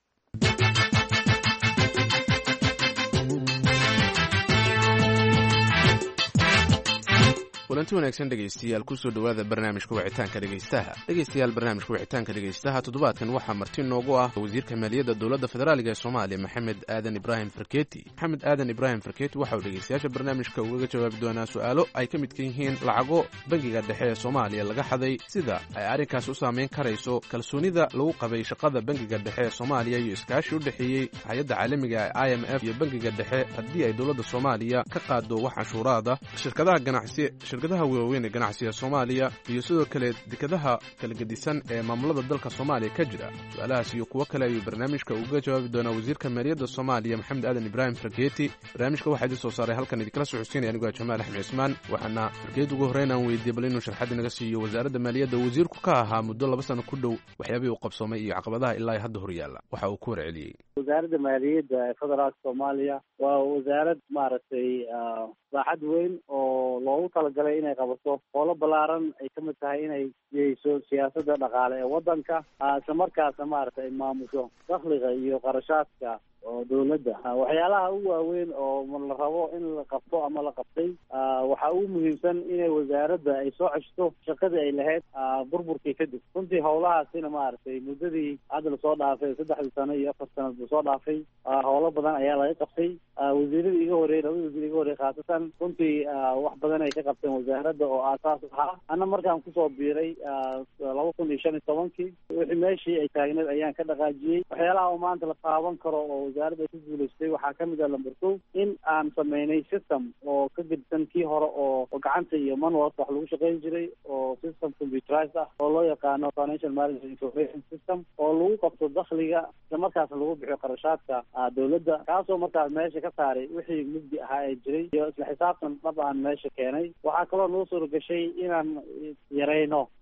kulanti wanaagsan dhegaystayaal kusoo dhowaada barnaamijka wicitaanka dhegaystaha toddobaadkan waxaa marti noogu ah wasiirka maaliyadda dowladda federaaliga ee soomaaliya maxamed aadan ibraahim farkeeti waxa uu dhegaystayaasha barnaamijka ugaga jawaabi doonaa su'aalo ay ka midka yihiin lacago bangiga dhexe ee soomaaliya laga xaday sida ay arrinkaas u saamayn karayso kalsoonida lagu qabay shaqada bangiga dhexe ee soomaaliya iyo iskaashi u dhexeeyey hay-adda caalamiga ee IMF iyo bangiga dhexe haddii ay dowladda soomaaliya ka qaado wax canshuuraada shirkadaha waaweyn ee ganacsiga Soomaaliya iyo sidoo kale dekedaha kala gedisan ee maamulada dalka Soomaaliya ka jira su'aalahaas iyo kuwa kale ayuu barnaamijka uga jawaabi doonaa wasiirka maaliyadda Soomaaliya maxamed aadan ibraahim farkeeti barnaamijka waxaa idin soo saaray halkan idinkala soo xuseenaya anigoo Jamaal Axmed Cismaan waxaana farkeeti ugu horreyn aan weydiiyey bal inuu sharxad inaga siiyo wasaaradda maaliyadda wasiirku ka ahaa muddo 2 sano ku dhow waxyaabihii uu qabsoomay iyo caqabadaha ilaa hadda hor yaalla waxa uu ku warceliyey wasaaradda maaliyadda ee federaalka Soomaaliya waa wasaarad maaragtay baaxad weyn oo loogu talagalay inay qabato howlo ballaaran ay ka mid tahay inay yeeyso siyaasadda dhaqaale ee waddanka isla markaasna maaragtay ay maamusho dakhliga iyo qarashaadka oo dawladda waxyaalaha ugu waaweyn oo la rabo in la qabto ama la qabtay waxaa ugu muhiimsan inay wasaaradda ay soo ceshto shaqadii ay lahayd burburkii kadib runtii howlahaasina maaragtay muddadii hadda lasoo dhaafay 3 sano iyo 4 sano lasoo dhaafay howlo badan ayaa laga qabtay wasiiradii iga horreeyay labada wasiir iga horreeyay khaasatan runtii wax badan ay ka qabteen wasaaradda oo aasaas ahaa ana markaan kusoo biiray 2015 wixii meeshii ay taagneed ayaan ka dhaqaajiyey waxyaalaha oo maanta la taaban karo oo wasaaradda ay ku guulaystay waxaa ka mid ah lambar 2 in aan sameynay system oo ka gedsan kii hore oo gacanta iyo manual wax lagu shaqayn jiray oo system computerized ah oo loo yaqaano financial management information system oo lagu qabto dakhliga isla markaas lagu bixiyo qarashaadka dawladda kaasoo markaas meesha ka saaray wixii mugdi ahaa ee jiray iyo isla xisaabtan dhab aan meesha keenay waxaa kaloo noo soo gashay inaan yareyno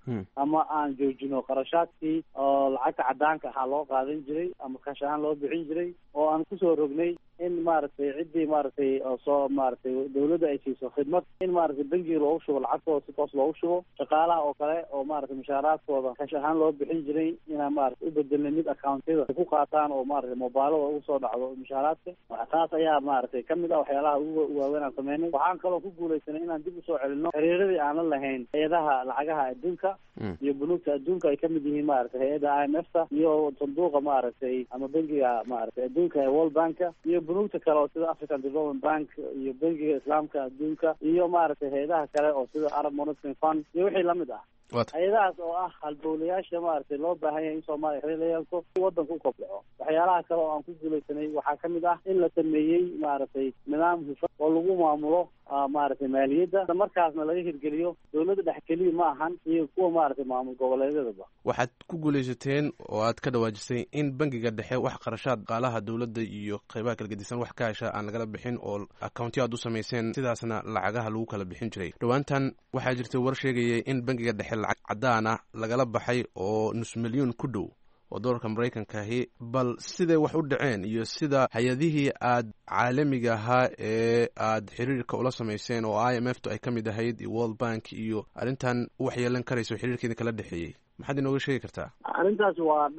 ama aan joojino qarashaadkii oo lacagta cadaanka ahaa loo qaadan jiray ama kash ahaan loo bixin jiray oo aan kusoo rognay in maaragtay ciddii maaragtay soo maaragtay dawladda ay siiso khidmad in maaragtay bangiga loogu shubo lacagtooda si toos loogu shubo shaqaalaha oo kale oo maaragtay mushaaraadkooda kash ahaan loo bixin jiray inaan maaragtay u bedelnay mid accountyada ay ku qaataan oo maaragtay mobilada ugu soo dhacdo mushaaraadka taas ayaa maaragtay kamid ah waxyaalaha ugu waaweyn aan sameynay waxaan kaloo ku guulaysanay inaan dib usoo celino xiriiradii aanan lahayn hay-adaha lacagaha adduunka iyo bunuugta adduunka ay kamid yihiin maaragtay hay-adda IMF-ta iyo sanduuqa maaragtay ama bangiga maaragtay adduunka ee World Bank iyo bunuugta kale oo sida African Development Bank iyo bangiga islaamka adduunka iyo maaragtay hay-adaha kale oo sida Arab Monetary Fund iyo wixii lamid ah hay-adahaas oo ah halbowlayaasha maaragtay loo baahan yahay in Soomaaliya xiriir la yeelto si wadanka u kobco waxyaalaha kale oo aan ku guulaysanay waxaa kamid ah in la sameeyey maaragtay nidaam hufan oo lagu maamulo maaragtay maaliyadda markaasna laga hirgeliyo dawladda dhex keliya ma ahan iyo kuwa maaragtay maamul goboleedyadaba waxaad ku guulaysateen oo aad ka dhawaajisay in bangiga dhexe wax qarashaad dhaqaalaha dawladda iyo qaybaha kala gedisan wax ka hesha aan lagala bixin oo accounti aad u samayseen sidaasna lacagaha lagu kala bixin jiray dhowaantan waxaa jirta war sheegaya in bangiga dhexe lacag caddaana lagala baxay oo nus milyuun ku dhow oo dolarka maraykanka ahi bal siday wax u dhaceen iyo sida hay-adihii aad caalamiga ahaa ee aad xiriirka ula samayseen oo IMF-tu ay ka mid ahayd iyo World Bank iyo arrintan wax yeelan karayso xiriirkeeda kala dhexeeyey maxaad inooga sheegi kartaa arrintaas waa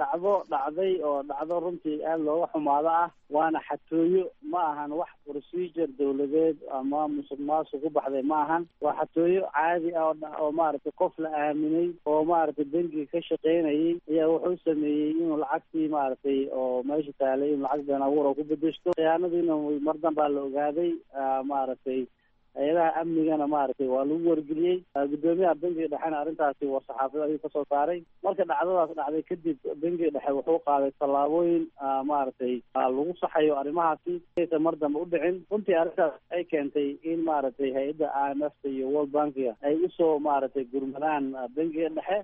dhacdo runtii aada looga xumaado ah waana xatooyo ma ahan wax procedure dawladeed ama musuq maasuq ku baxday ma ahan waa xatooyo caadi ah oo maaragtay qof la aaminay oo maaragtay bangiga ka shaqaynayay ayaa wuxuu sameeyey inuu lacagtii maaragtay oo meesha taalay inuu lacag been abuur oo ku bedeshto khiyaanadiina mar danbaa la ogaaday maaragtay hay-adaha amnigana maaragtay waa lagu wargeliyey guddoomiyaha bangiga dhexena arrintaasi war saxaafada ayuu kasoo saaray marka dhacdadaas dhacday kadib bangiga dhexe wuxuu qaaday tallaabooyin maaragtay lagu saxayo arrimahaasi aysan mar dambe u dhicin runtii arrintaas ay keentay in maaragtay hay-adda IMF-ta iyo World Bankiga ay usoo maaragtay gurmadaan bangiga dhexe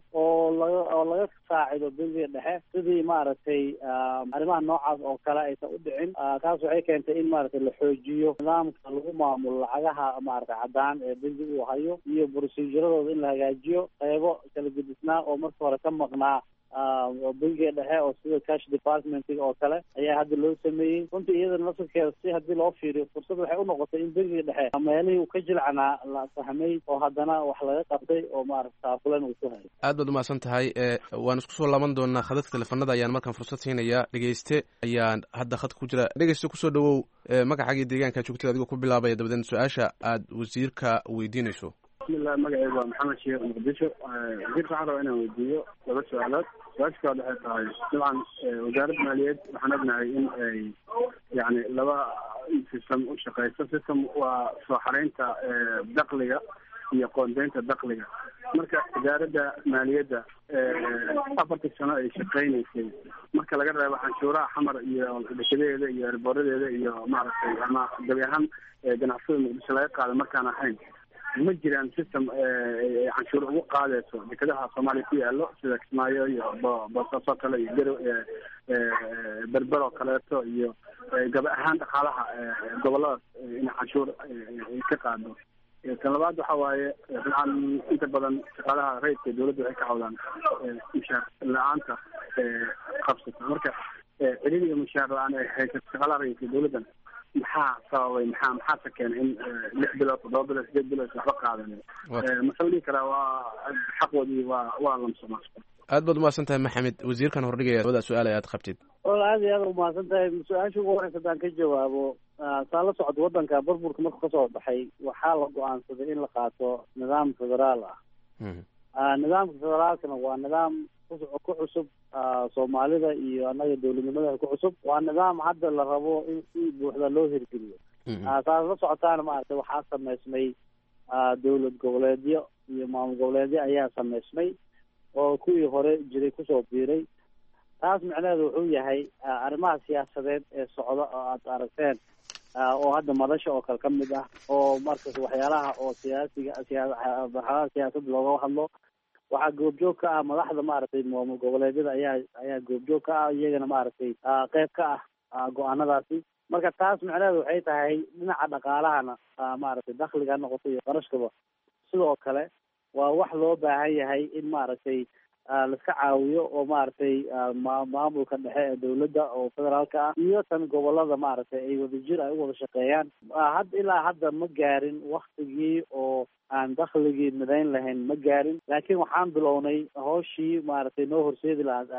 oo laga saacido bangiga dhexe sidii maaragtay arrimaha noocaas oo kale aysan u dhicin taas waxay keentay in maaragtay la xoojiyo nidaamka lagu maamulo lacagaha maaragtay cadaan ee bangiga uu hayo iyo proceduradooda in la hagaajiyo qaybo kala gedisnaa oo marka hore ka maqnaa bangiga dhexe oo sida cash departmentiga oo kale ayaa hadda loo sameeyey runtii iyadana laftirkeeda si haddii loo fiiriyo fursad waxay u noqotay in bangiga dhexe meelihii uu ka jilcanaa la fahmay oo haddana wax laga qabtay oo maaragta taakulan uu ku hayo aad baad umahadsan tahay waan isku soo laaban doonaa khadadka teleefanada ayaan markaan fursad siinaya dhegeyste ayaan hadda khadka ku jira dhegeyste kusoo dhawow magacaagii deegaanka joogtada adigoo ku bilaabaya dabadeed su-aasha aad wasiirka weydiinayso bismillah magacaygu waa maxamed sheekh muqdisho wasiirka waxaan rabaa inaan weydiiyo laba su-aalood su-aasha koowaad waxay tahay dabcan wasaaradda maaliyadd waxaan ognahay in ay yani laba system u shaqeyso system waa soo xareynta dakliga iyo qoondeynta dakliga marka wasaaradda maaliyadda afartii sano ay shaqeynaysay marka laga reebo canshuuraha xamar iyo dekedadeeda iyo erboradeeda iyo maaragtay ama gabi ahaan ganacsada muqdisho laga qaada markaan ahayn ma jiraan system canshuur ugu qaadeyso dekedaha soomaaliya ku yaalo sida kismaayo iyo boosaaso kale iyo garo berber oo kaleeto iyo gabi ahaan dhaqaalaha goboladaas in canshuur ay ka qaado tan labaad waxa waaye dabcan inta badan shaqaalaha rayidka dawladda waxay ka cawdaan mushaar la-aanta qabsata marka ciriiriga mushaar la-aan ay haysato shaqaalaha rayidka dawladdan maxaa sababay maxaase keenay in 6 bilood 7 bilood 8 bilood waxba qaadanin masala dhihi karaa waa xaqoodii waa lamsoma aad baad umahadsan tahay maxamed wasiirkan hordhigaya labada su-aal aad qabtid aad iyo aad umahadsan tahay su-aasha ugu horeysa haddaan ka jawaabo saa la socod wadanka burburka markuu kasoo baxay waxaa la go-aansaday in la qaato nidaam federaal ah nidaamka federaalkana waa nidaam ku cusub soomaalida iyo annaga dawladnimada ku cusub waa nidaam hadda la rabo in si buuxda loo hirgeliyo saas la socotaana maaragtay waxaa sameysmay dawlad goboleedyo iyo maamul goboleedyo ayaa sameysmay oo kuwii hore jiray kusoo biiray taas micnaheedu wuxuu yahay arrimaha siyaasadeed ee socda oo aad aragteen oo hadda madasha oo kale ka mid ah oo markas waxyaalaha oo waxyaalaha siyaasad looga hadlo waxaa goobjoog ka ah madaxda maaragtay maamul goboleedyada ayaa goobjoog ka ah iyagana maaragtay qayb ka ah go-aanadaasi marka taas micnaheedu waxay tahay dhinaca dhaqaalahana maaragtay dakliga ha noqoto iyo qarashkaba sidoo kale waa wax loo baahan yahay in maaragtay laiska caawiyo oo maaragtay maamulka dhexe ee dawladda oo federaalka ah iyo tan gobolada maaragtay ay wadajir ay u wada shaqeeyaan. ilaa hadda ma gaarin waktigii oo aan dakhligii midayn lahayn ma gaarin, laakiin waxaan bilownay hawshii maaragtay noo horseedi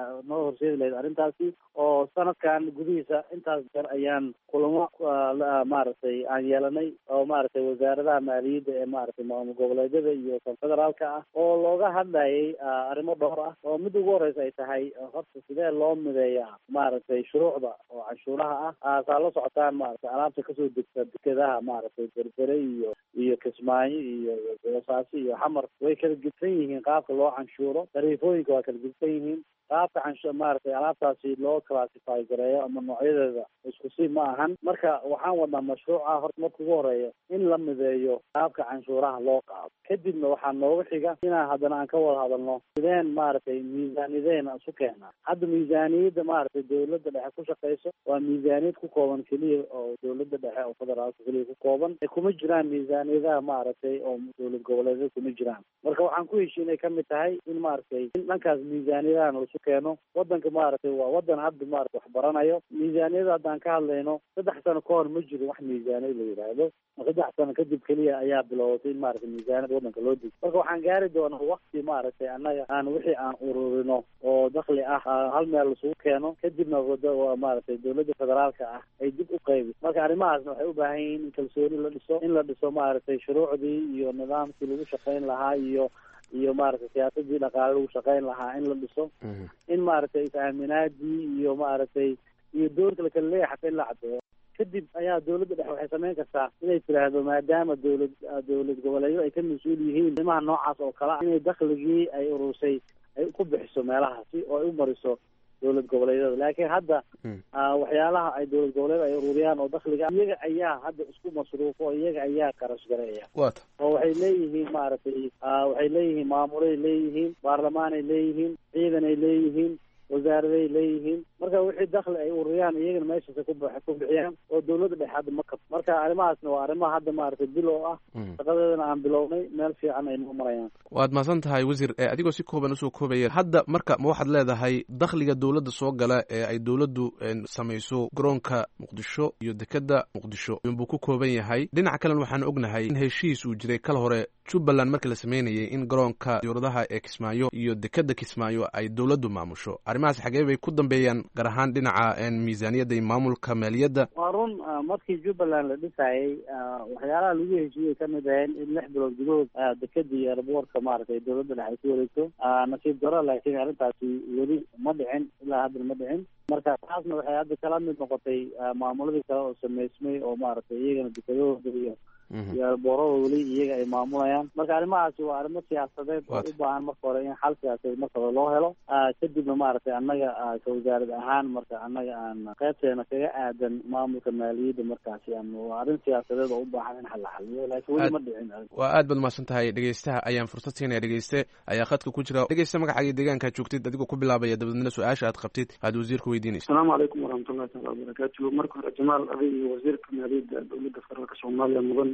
lahayd arrintaasi, oo sanadkan gudihiisa intaas jeer ayaan kulamo maaragtay aan yeelanay oo maaragtay wasaaradaha maaliyadda ee maaragtay maamul goboleedyada iyo kan federaalka ah oo looga hadlayay arrimo dhowr ah, oo mid ugu horeysa ay tahay horta sidee loo mideeyaa maaragtay shuruucda oo canshuuraha ah. saa la socotaan maaragtay alaabta kasoo degta dekedaha maaragtay berbere iyo kismaayo iyo boosaaso iyo xamar way kala gedsan yihiin qaabka loo canshuuro, tariifooyinka waa kala gedsan yihiin, qaabka maaragtay alaabtaasi loo classify gareeyo ama noocyadeeda isku si ma ahan. marka waxaan wadnaa mashruuca horta marka ugu horeeya in la mideeyo qaabka canshuuraha loo qaado, kadibna waxaa nooga xiga inaan haddana aan ka wada hadalno sideen maaragtay miisaaniyadeen isu keenaa. hadda miisaaniyadda maaragtay dawladda dhexe ku shaqeyso waa miisaaniyad ku kooban keliya oo dawladda dhexe oo federaalka keliya ku kooban, kuma jiraan miisaaniyadaha maaragtay oo dawlad goboleedyada kuma jiraan. marka waxaan ku heshiinay kamid tahay in maaragtay in dhankaas miisaaniyadahan lasu keeno. wadanka maaragtay waa wadan hadda maaragtay wax baranayo. miisaaniyada haddaan ka hadlayno 3 sano ka hor ma jiro wax miisaaniyad la yidhaahdo, 3 sano kadib keliya ayaa bilowday in maaragtay miisaaniyad wadanka loo digo. marka waxaan gaari doonaa wakti maaragtay annaga aan wixii aan ururino oo dakhli ah hal meel lasugu keeno, kadibna maaragtay dawladda federaalka ah ay dib u qaybi. marka arrimahaasna waxay u baahan yihiin in kalsooni la dhiso, in la dhiso maaragtay shuruucdii iyo nidaamkii lagu shaqayn lahaa iyo maaragtay siyaasadii dhaqaale lagu shaqayn lahaa in la dhiso, in maaragtay is-aaminaadii iyo maaragtay iyo doorka la kala leeyahay xataa in la caddeeyo. kadib ayaa dawladda dhexe waxay samayn kartaa inay tiraahdo maadaama dawlad goboleedyo ay ka mas-uul yihiin arrimaha noocaas oo kale ah, inay dakhligii ay urursay ay ku bixiso meelahaasi oo ay u mariso dawlad goboleedyada. laakiin hadda waxyaalaha ay dawlad goboleed ay ururiyaan oo dakhliga iyaga ayaa hadda isku masruufo oo iyaga ayaa qarash gareeya, oo waxay leeyihiin maaragtay waxay leeyihiin maamulay leeyihiin, baarlamaanay leeyihiin, ciidanay leeyihiin, wasaaraday leeyihiin. marka wixii dakhli ay ururiyaan iyagana meeshaas ku bixiyaan oo dawladda dhexe hadda ma kabto. marka arrimahaasna waa arrimaha hadda maaragtay bilow ah, shaqadeedana aan bilownay, meel fiican ay noo marayaan. waad mahadsan tahay wasiir. adigoo si kooban usoo koobaya, hadda marka ma waxaad leedahay dakhliga dawladda soo gala ee ay dawladdu samayso garoonka muqdisho iyo dekeda muqdisho inbuu ku kooban yahay. dhinaca kalena waxaan ognahay in heshiis uu jiray kal hore jubbaland markii la sameynayay in garoonka diyauradaha ee kismaayo iyo dekeda kismaayo ay dawladdu maamusho. arrimahaas xagee bay ku dambeeyaan gaar ahaan dhinaca miisaaniyadda iyo maamulka maaliyadda? waa run, markii jubbaland la dhisayay waxyaalaha lagu heshiiyey kamid ahayn in 6 bilood gudahood dekeda iyo airboortka maaragtay dawladda dhexe ay ku wareegto. nasiib daro laakiin arrintaasi weli ma dhicin, ilaa hadda ma dhicin. marka taasna waxay hadda kala mid noqotay maamuladii kale oo sameysmay oo maaragtay iyagana dekedahooda iyo boorada weli iyaga ay maamulayaan. marka arrimahaasi waa arrimo siyaasadeed oo u baahan marka hore in xal siyaasadeed marka hore loo helo, kadibna maaragtay annaga ka wasaarad ahaan marka annaga aan qaybteena kaga aadan maamulka maaliyadda markaasi waa arrin siyaasadeed oo u baahan in xal la xaliyo, laakiin weli ma dhicin. waa aad baad mahadsan tahay. dhegeystaha ayaan fursad siinaya. dhegeyste ayaa khadka ku jira. dhegeyste magacaaga deegaankaad joogtid adigoo ku bilaabaya, dabadeedna su-aasha aad qabtid aad wasiirka weydiinayso. asalaamu calaykum waraxmatullahi taala wabarakaatu. marka hore jamaal adig iyo wasiirka maaliyadda dawladda federaalka soomaaliya mudan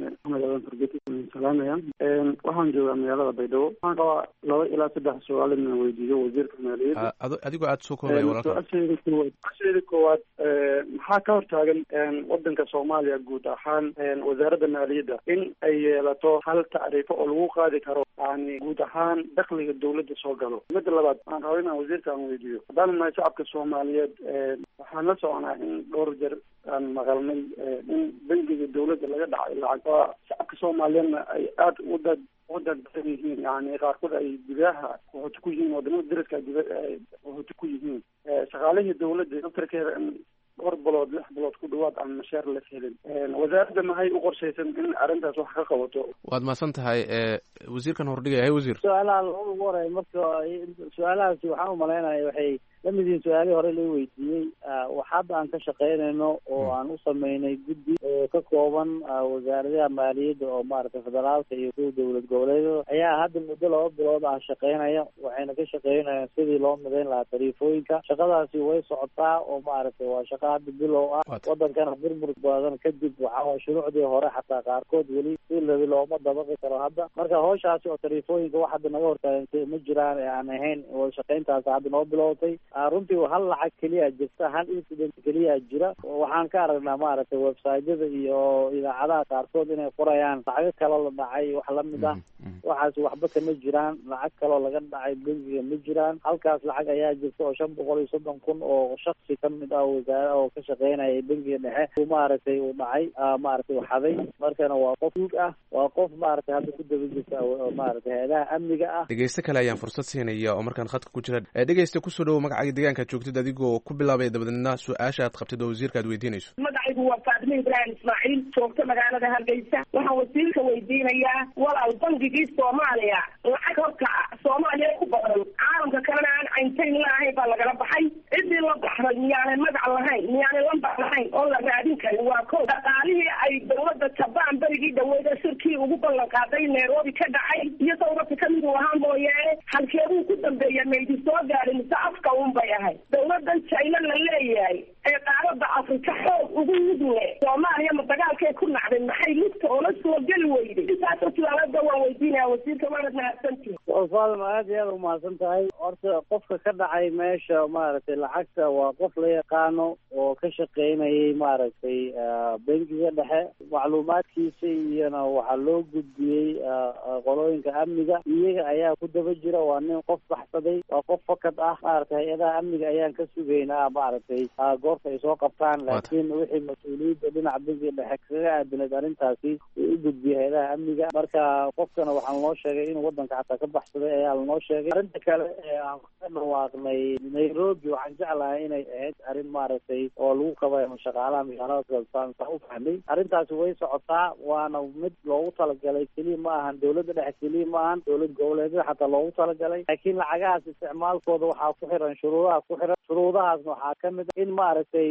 salaamaya. waxaan joogaa magaalada baydhabo. waxaan qabaa 2 ilaa 3 su-aal inaan weydiiyo wasiirka maaliyadda. adigoo aad soo koobaya walaalka. su-aasheeda koowaad maxaa ka hortaagan wadanka soomaaliya guud ahaan wasaaradda maaliyadda in ay yeelato hal tacriifo oo lagu qaadi karo yani guud ahaan dakhliga dawladda soo galo. midda labaad waxaan rabaa inaan wasiirka aan weydiiyo, haddaan nahay shacabka soomaaliyeed waxaan la soconaa in dhowr jeer aan maqalnay in bangiga dawladda laga dhacay lacag. shacabka soomaaliyeedna ay aada u dad badan yihiin, yani qaarkood ay gudaha qaxooti ku yihiin, wadamada dariska qaxooti ku yihiin. shaqaalihii dawladda daftarkeeda in 4 bilood 6 bilood ku dhawaad aan mashaar la helin. wasaaradda maxay u qorshaysan in arrintaas wax ka qabato? waad mahadsan tahay. wasiirkan hordhigaya. hay wasiir. su-aalaha ugu horeey marka su-aalahaasi waxaan umalaynaya waxay lamid yihiin su-aalihii hore loo weydiiyey. wax hadda aan ka shaqaynayno oo aan u sameynay guddi oo ka kooban wasaaradaha maaliyadda oo maaragtay federaalka iyo kuwa dawlad goboleedyada ayaa hadda muddo 2 bilood ah shaqaynaya. waxayna ka shaqaynayaan sidii loo midayn lahaa tariifooyinka. shaqadaasi way socotaa oo maaragtay waa shaqo hadda bilow ah. wadankana burbur badan kadib waxaa shuruucdii hore xataa qaarkood weli si loo looma dabaqi karo hadda. Marka hawshaasi oo taleefooyinka wax hadda naga hortaagantay ma jiraan ee aan ahayn wada shaqayntaas hadda noo bilowday. Runtii hal lacag keliya jirta, hal incident keliya jira. Waxaan ka aragnaa maaragtay website-yada iyo idaacadaha qaarkood inay qorayaan lacago kale la dhacay wax lamid ah. waxaas waxba kama jiraan. lacag kaloo laga dhacay bangiga ma jiraan. halkaas lacag ayaa jirta oo 530,000 oo shakhsi ka mid ah wasaare oo ka shaqeynaya bangiga dhexe uu maaragtay uu dhacay maaragtay uu xaday. markana waa qof duug ah, waa qof maaragtay hadda ku daba jirta maaragtay hay'adaha amniga ah. dhegeyste kale ayaan fursad siinaya oo markaan khadka ku jira. dhegeyste kusoo dhawow magacaaga deegaanka joogtid adigoo ku bilaabay dabadeedna su-aasha aad qabtid oo wasiirka aad weydiinayso. magacaygu waa Faatimo Ibrahim Ismaaciil, joogta magaalada Hargeysa. waxaan wasiirka weydiinayaa walaal bangigii Soomaaliya lacag horta Soomaaliya ku badan caalamka kalena aan cayntayn lahayn baa lagala baxay. cidii la baxday miyaanay magac lahayn, miyaanay lambar lahayn oo la raadin karin. waa kow. dhaqaalihii ay dowladda Jabaan berigii dhaweeda shirkii ugu ballan qaaday Nairobi ka dhacay iyo dowladda ka mid ahaan mooyaane halkeeduu ku dambeeya maydi soo gaarin mise afka un bay ahay. dowladdan China la leeyahay ee qaaradda Afrika xoog ugu mudne Soomaaliya ma dagaalkay ku nacday maxay lugta oo la soo geli weyday? intaasoo su'aalada waan weydiinaya wasiirka. waanad mahadsantihin. Faadima aad iyo aad u mahadsan tahay. horta qofka ka dhacay meesha maaragtay lacagta waa qof la yaqaano oo ka shaqeynayay maaragtay bangiga dhexe. macluumaadkiisa iyana waxaa loo gudbiyey qolooyinka amniga. iyaga ayaa ku daba jira. waa nin qof baxsaday, waa qof fakad ah. maaragtay hay-adaha amniga ayaan ka sugaynaa maaragtay goorta ay soo qabtaan. laakiin wixii mas-uuliyadda dhinaca bangiga dhexe kaga aadanayd arrintaasi uu u gudbiyey hay-adaha amniga. marka qofkana waxaan loo sheegay inuu wadanka xataa ka baxsaday ayaa lanoo sheegay. arrinta kale ee aan ka dhawaaqnay Nairobi waxaan jeclahay inay ahayd arrin maaragtay oo lagu qabayo shaqaalaha magaalada Galsaan. saa u fahmay arrintaasi way socotaa. waana mid loogu talagalay keliya ma ahan dowladda dhexe, keliya ma ahan dowlad goboleedyada xataa loogu talagalay. laakiin lacagahaas isticmaalkooda waxaa ku xiran shuruudaha ku xiran. shuruudahaasna waxaa ka mid in maaragtay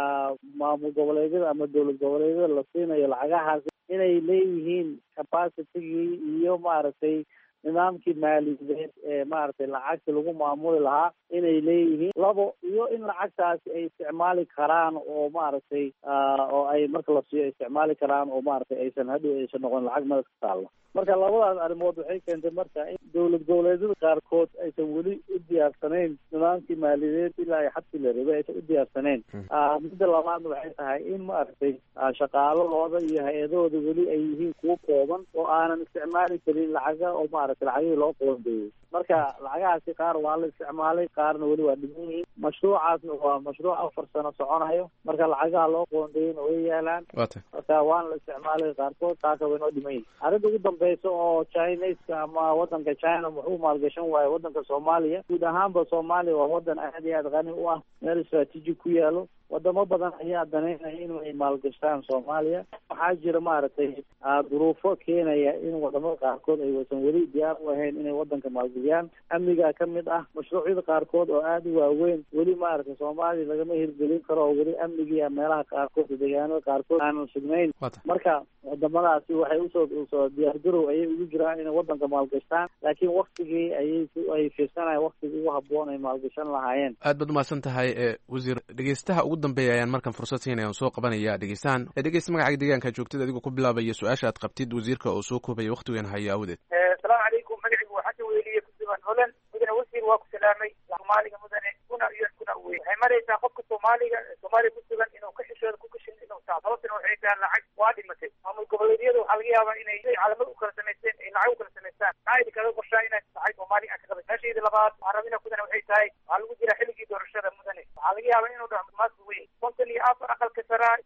maamul goboleedyada ama dowlad goboleedyada la siinayo lacagahaas inay leeyihiin capacity-gii iyo maaragtay nidaamkii maaliyadeed ee maaragtay lacagta lagu maamuli lahaa inay leeyihiin. labo, iyo in lacagtaasi ay isticmaali karaan oo maaragtay oo ay marka la siiyo isticmaali karaan oo maaragtay aysan hadhow aysan noqon lacag madax ka taalla. marka labadaas arrimood waxay keentay marka in dowlad goboleedyada qaarkood aysan weli u diyaarsanayn nidaamkii maaliyadeed ilaa ay xadkii la rabay aysan u diyaarsanayn. midda labaadna waxay tahay in maaragtay shaqaaladooda iyo hay-adahooda weli ay yihiin kuwo kooban oo aanan isticmaali karin lacaga oo maaragtay lacagihii loo qoondeeyey. marka lacagahaasi qaar waa la isticmaalay, qaarna weli waa dhiman yihiin. mashruucaasna waa mashruuc 4 sano soconayo. marka lacagaha loo qoondeeyeyna way yaalaan. marka waana la isticmaalay qaarkood, qaarka way noo dhiman yihiin. arrinta ugu dambaysa oo Chinese-ka ama wadanka China wuxuu maalgashan waayo wadanka Soomaaliya. guud ahaanba Soomaaliya waa wadan aad iyo aad qani u ah, meel istaraatiiji ku yaalo. wadamo badan ayaa daneynaya inay maalgashtaan Soomaaliya. waxaa jira maaragtay duruufo keenaya in wadamada qaarkood ay waysan weli diyaar u ahayn inay wadanka maalgeliyaan. amniga ka mid ah mashruucyada qaarkood oo aad u waaweyn weli maaragtay Soomaaliya lagama hirgelin karo oo weli amniga meelaha qaarkood deegaanada qaarkood aanan sugnayn. marka wadamadaasi waxay usoo diyaargarow ayay ugu jiraan inay wadanka maalgashtaan. laakiin waktigii ay fiirsanayaan waktigii ugu habboon ay maalgashan lahaayeen. aad baad umahadsan tahay wasiir. dhegeystaha ugu dambeeya ayaan markan fursad siinaya soo qabanaya dhegeystahan. dhegeysta magacaaga deegaanka joogtid adigoo ku bilaabaya su-aasha aad qabtid wasiirka oo soo koobaya waqtigan haya awdeed. asalaamu calaykum. magaciigu waa xasan weliye kusugan holan. mudane wasiir waa ku salaamay. soomaaliga mudane kuna iyo kuna weyn waxay maraysaa qofka soomaaliga kusugan inuu ka xishooda ku kashin inuu taa sababtana waxay tahay lacag waa dhimatay. maamul goboleedyada waxaa laga yaabaa inay calamad u kala samaysteen ay lacag u kala samaystaan. maxaa idinkaga qorshaa inaad lacag soomaaliga aan ka qabay? meeshayda labaad waxaan rabina kudane waxay tahay waxaa lagu jiraa xilligii doorashada mudane. waxaa laga yaabaa inuu dhaco maas weyn 54 aqalka saraa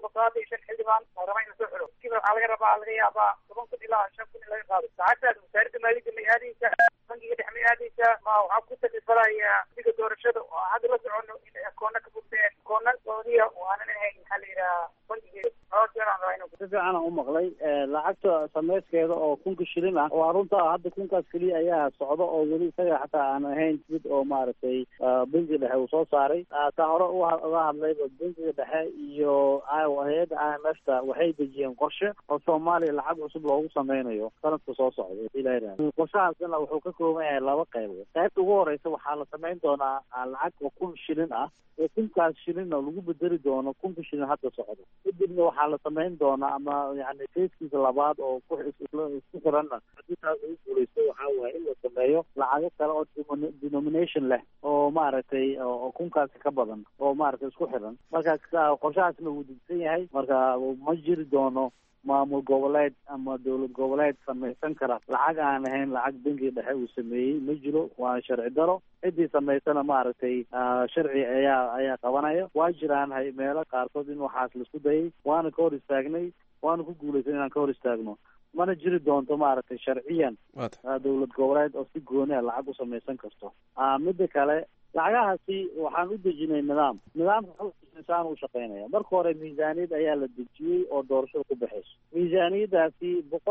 205 xildhibaan oo raba in la soo xiro. kiba waxaa laga yaabaa 10,000 ilaa 5,000 laga qaado. lacagtaas wasaaradda maaliyadda may aadaysa, bangiga dhexe may aadaysa. ma waxaa ku takifalaya xilliga doorashada oo hadda la socono in akoona ka bugteen akoona gooniya oo aanan ahayn maxaa la yidhaha bangiga. si fiican aan u maqlay. lacagta sameyskeeda oo 1,000 shilin ah waa runta hadda 1,000 keliya ayaa socdo oo weli isaga xataa aan ahayn mid oo maaragtay bangiga dhexe uu soo saaray. taa hore uga hadlay bangiga dhexe iyo hay-adda IMF-ta waxay dejiyeen qorshe oo Soomaaliya lacag cusub loogu sameynayo sanadka soo socda. qorshahaasna wuxuu ka kooban yahay 2 qaybood. qaybta ugu horeysa waxaa la sameyn doonaa lacag oo 1,000 shilin ah oo 1,000 shilin lagu bedeli doono 1,000 shilin hadda socdo. kadibna waxaa la sameyn doonaa ama ama yani feeskiisa labaad oo isku xiranna haddii taas ugu guulaysto waxaa waaye in la sameeyo lacago kale oo denomination leh oo maaragtay oo kunkaasi ka badan oo maaragtay isku xiran. marka qorshahaasna wuu degsan yahay, marka ma jiri doono maamul goboleed ama dowlad goboleed samaysan kara lacag aan ahayn lacag bangiga dhexe uu sameeyey, ma jiro, waana sharci daro. ciddii samaysana maaragtay sharci ayaa qabanaya. waa jiraan meelo qaarkood in waxaas laisku dayay, waana ka hor istaagnay, waana ku guulaysan inaan ka hor istaagno. mana jiri doonto maaragtay sharciyan dowlad goboleed oo si gooni a lacag u samaysan karto. midda kale lacagahaasi waxaan u dejinay nidaamka insaan u shaqeynaya. marka hore miisaaniyad ayaa la dejiyey oo doorashada ku baxayso. miisaaniyadaasi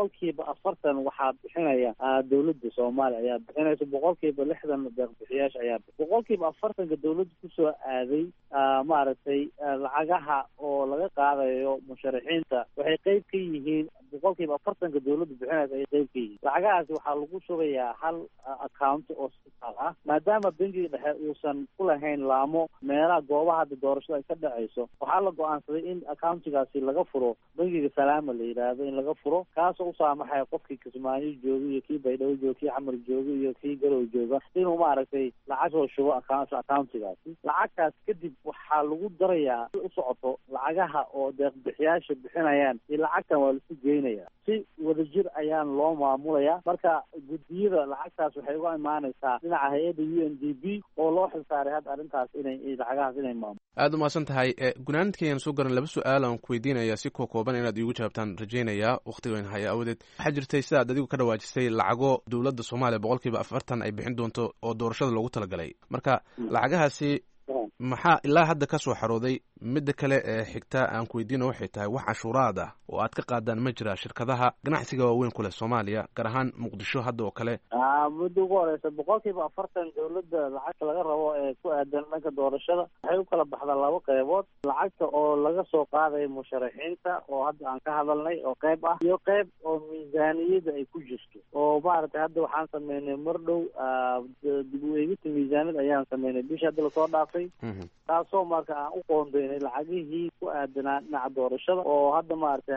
40% waxaa bixinaya dowladda Soomaaliya ayaa bixinaysa, 60% deeq-bixiyaasha ayaa 40% dowladda kusoo aaday maaragtay lacagaha oo laga qaadayo musharaxiinta waxay qayb ka yihiin 40% dowladda bixinaysa ay qayb ka yihiin. lacagahaasi waxaa lagu shubayaa hal account oo sifaal ah, maadaama bangiga dhexe uusan ku lahayn laamo meelaha goobaha hadda doorashada ay ka dhacayso. waxaa la go-aansaday in accountigaasi laga furo bangiga Salaama la yidhaahdo in laga furo, kaasoo u saamaxaya qofkii Kismaayo jooga iyo kii Baydhabo jooga, kii Xamar jooga iyo kii Garowe jooga inuu maaragtay lacag soo shubo accountigaasi. lacagtaas kadib waxaa lagu darayaa u socoto lacagaha oo deeq-bixiyaasha bixinayaan iyo lacagtan waa lasu geynaya. si wadajir ayaan loo maamulaya. marka guddiyada lacagtaas waxay uga imaanaysaa dhinaca hay-adda UNDP oo loo xilsaaray hadda arrintaas inay lacagahaas inay maamulo. aada umahadsan tahay. gunaanadkayaan soo garan 2 su-aal aan ku weydiinaya si kooban inaad iigu jawaabtaan rajaynayaa waqtiga weyn haya awadeed. waxaa jirtay sidaad adigu ka dhawaajisay lacago dowladda Soomaaliya 40% ay bixin doonto oo doorashada loogu talagalay. marka lacagahaasi maxaa ilaa hadda ka soo xarooday? midda kale ee xigta aan ku weydiino waxay tahay wax cashuuraad ah oo aad ka qaadaan ma jira shirkadaha ganacsiga waaweyn ku leh Soomaaliya, gaar ahaan Muqdisho hadda oo kale? muddo ugu horeysa 40% dowladda lacagta laga rabo ee ku aadan dhanka doorashada waxay u kala baxdaa 2 qaybood. lacagta oo laga soo qaadayo musharaxiinta oo hadda aan ka hadalnay oo qayb ah, iyo qayb oo miisaaniyada ay ku jirto oo maaragtay hadda waxaan sameynay mar dhow dib u eegista miisaaniyad ayaan sameynay bishii hadda lasoo dhaafay, taasoo marka aan u qoondaynay lacagihii ku aadanaa dhinaca doorashada oo hadda maaragtay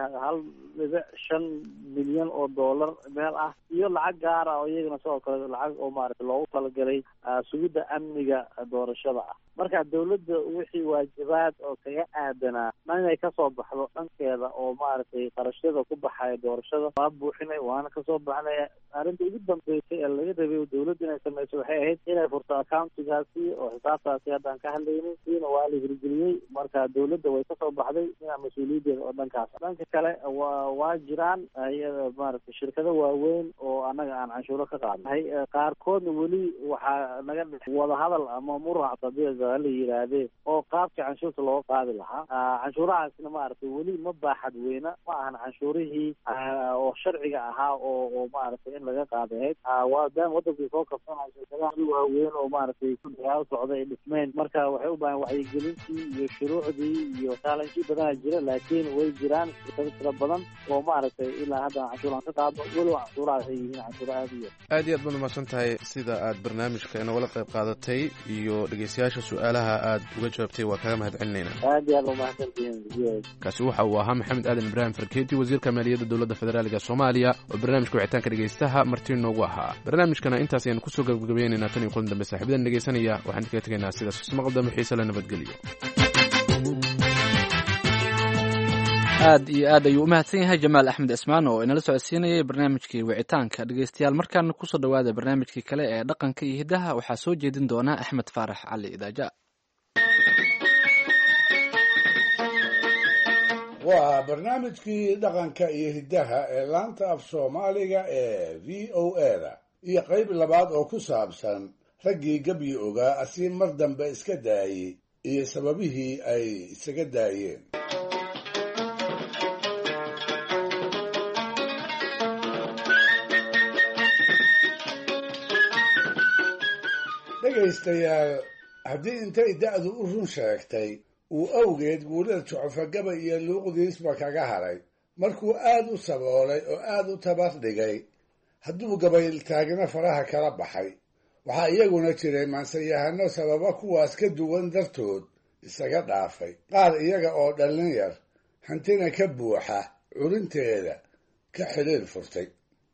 1.5 milyan oo dollar meel ah, iyo lacag gaar ah oo iyagana sidoo kale lacag oo maaragtay loogu talagalay sugidda amniga doorashada ah. marka dowladda wixii waajibaad oo kaga aadanaa inay kasoo baxdo dhankeeda oo maaragtay qarashada ku baxaya doorashada waa buuxinay, waana kasoo baxnay. arrinta ugu dambeysay ee laga rabay dowladda inay sameyso waxay ahayd inay furto accountigaasi oo xisaabtaasi haddaan ka hadlaynay, siina waa la hirgeliyey. marka dowladda way kasoo baxday inaa mas-uuliyaddeeda oo dhankaas. dhanka kale waa jiraan maaragtay shirkado waaweyn oo annaga aan canshuuro ka qaadnay, qaarkoodna weli waxaa naga wadahadal ama muraac la yidhaahdee oo qaabka canshuurta looga qaadi lahaa. canshuurahaasna maaragtay weli ma baaxad weyna, ma ahan canshuurihii oo sharciga ahaa oo maaragtay in laga qaadahayd. waadaama wadankii soo kabsanaya shirkadaha waaweyn oo maaragtay dagaal socda ay dhismeen, marka waxay u baahan wacyigelintii iyo shuruucdii iyo challenge badanaa jira, laakiin way jiraan shirkado tira badan oo maaragtay ilaa hadda canshuur aan ka qaadno, weliba canshuurahaas ay yihiin canshuuro aad iyo aad baad umahadsan tahay sida aad barnaamijka inagala qayb qaadatay iyo dhegeystayaasha su-aalaha aad uga jawaabtay. waa kaga mahad celinaynaa. aad iyo aad umahadsantihiin. kaasi waxa uu ahaa Maxamed Aadan Ibraahim Farkeeti, wasiirka maaliyadda dowladda federaalka Soomaaliya, oo barnaamijka wicitaanka dhegeystaha marti noogu ahaa. barnaamijkana intaas ayaan kusoo gabagabaynaynaa tan iyo kulan dambe. saaxiibadan dhegeysanaya waxaan kaga tegaynaa sidaas ismaqal dambe xiise la nabadgeliyo. aad iyo aad ayuu u mahadsan yahay Jamaal Axmed Cismaan oo inala socodsiinayay barnaamijkii wicitaanka dhegeystayaal. markaana kusoo dhawaada barnaamijkii kale ee dhaqanka iyo hidaha. waxaa soo jeedin doona Axmed Faarax Cali Idaaja. waa barnaamijkii dhaqanka iyo hidaha ee laanta af Soomaaliga ee VOA-da iyo qayb labaad oo ku saabsan raggii gabyi ogaa asi mar dambe iska daayey iyo sababihii ay isaga daayeen. dhegaystayaal, haddii intay da'du u run sheegtay uu awgeed guulada jucufagaba iyo luuqdiisba kaga haray, markuu aad u saboolay oo aad u tabar dhigay, hadduu gabayltaagna faraha kala baxay, waxaa iyaguna jiray maansayahano sababa kuwaas ka duwan dartood isaga dhaafay. qaar iyaga oo dhallin yar, hantina ka buuxa, curinteeda ka xidhiir furtay.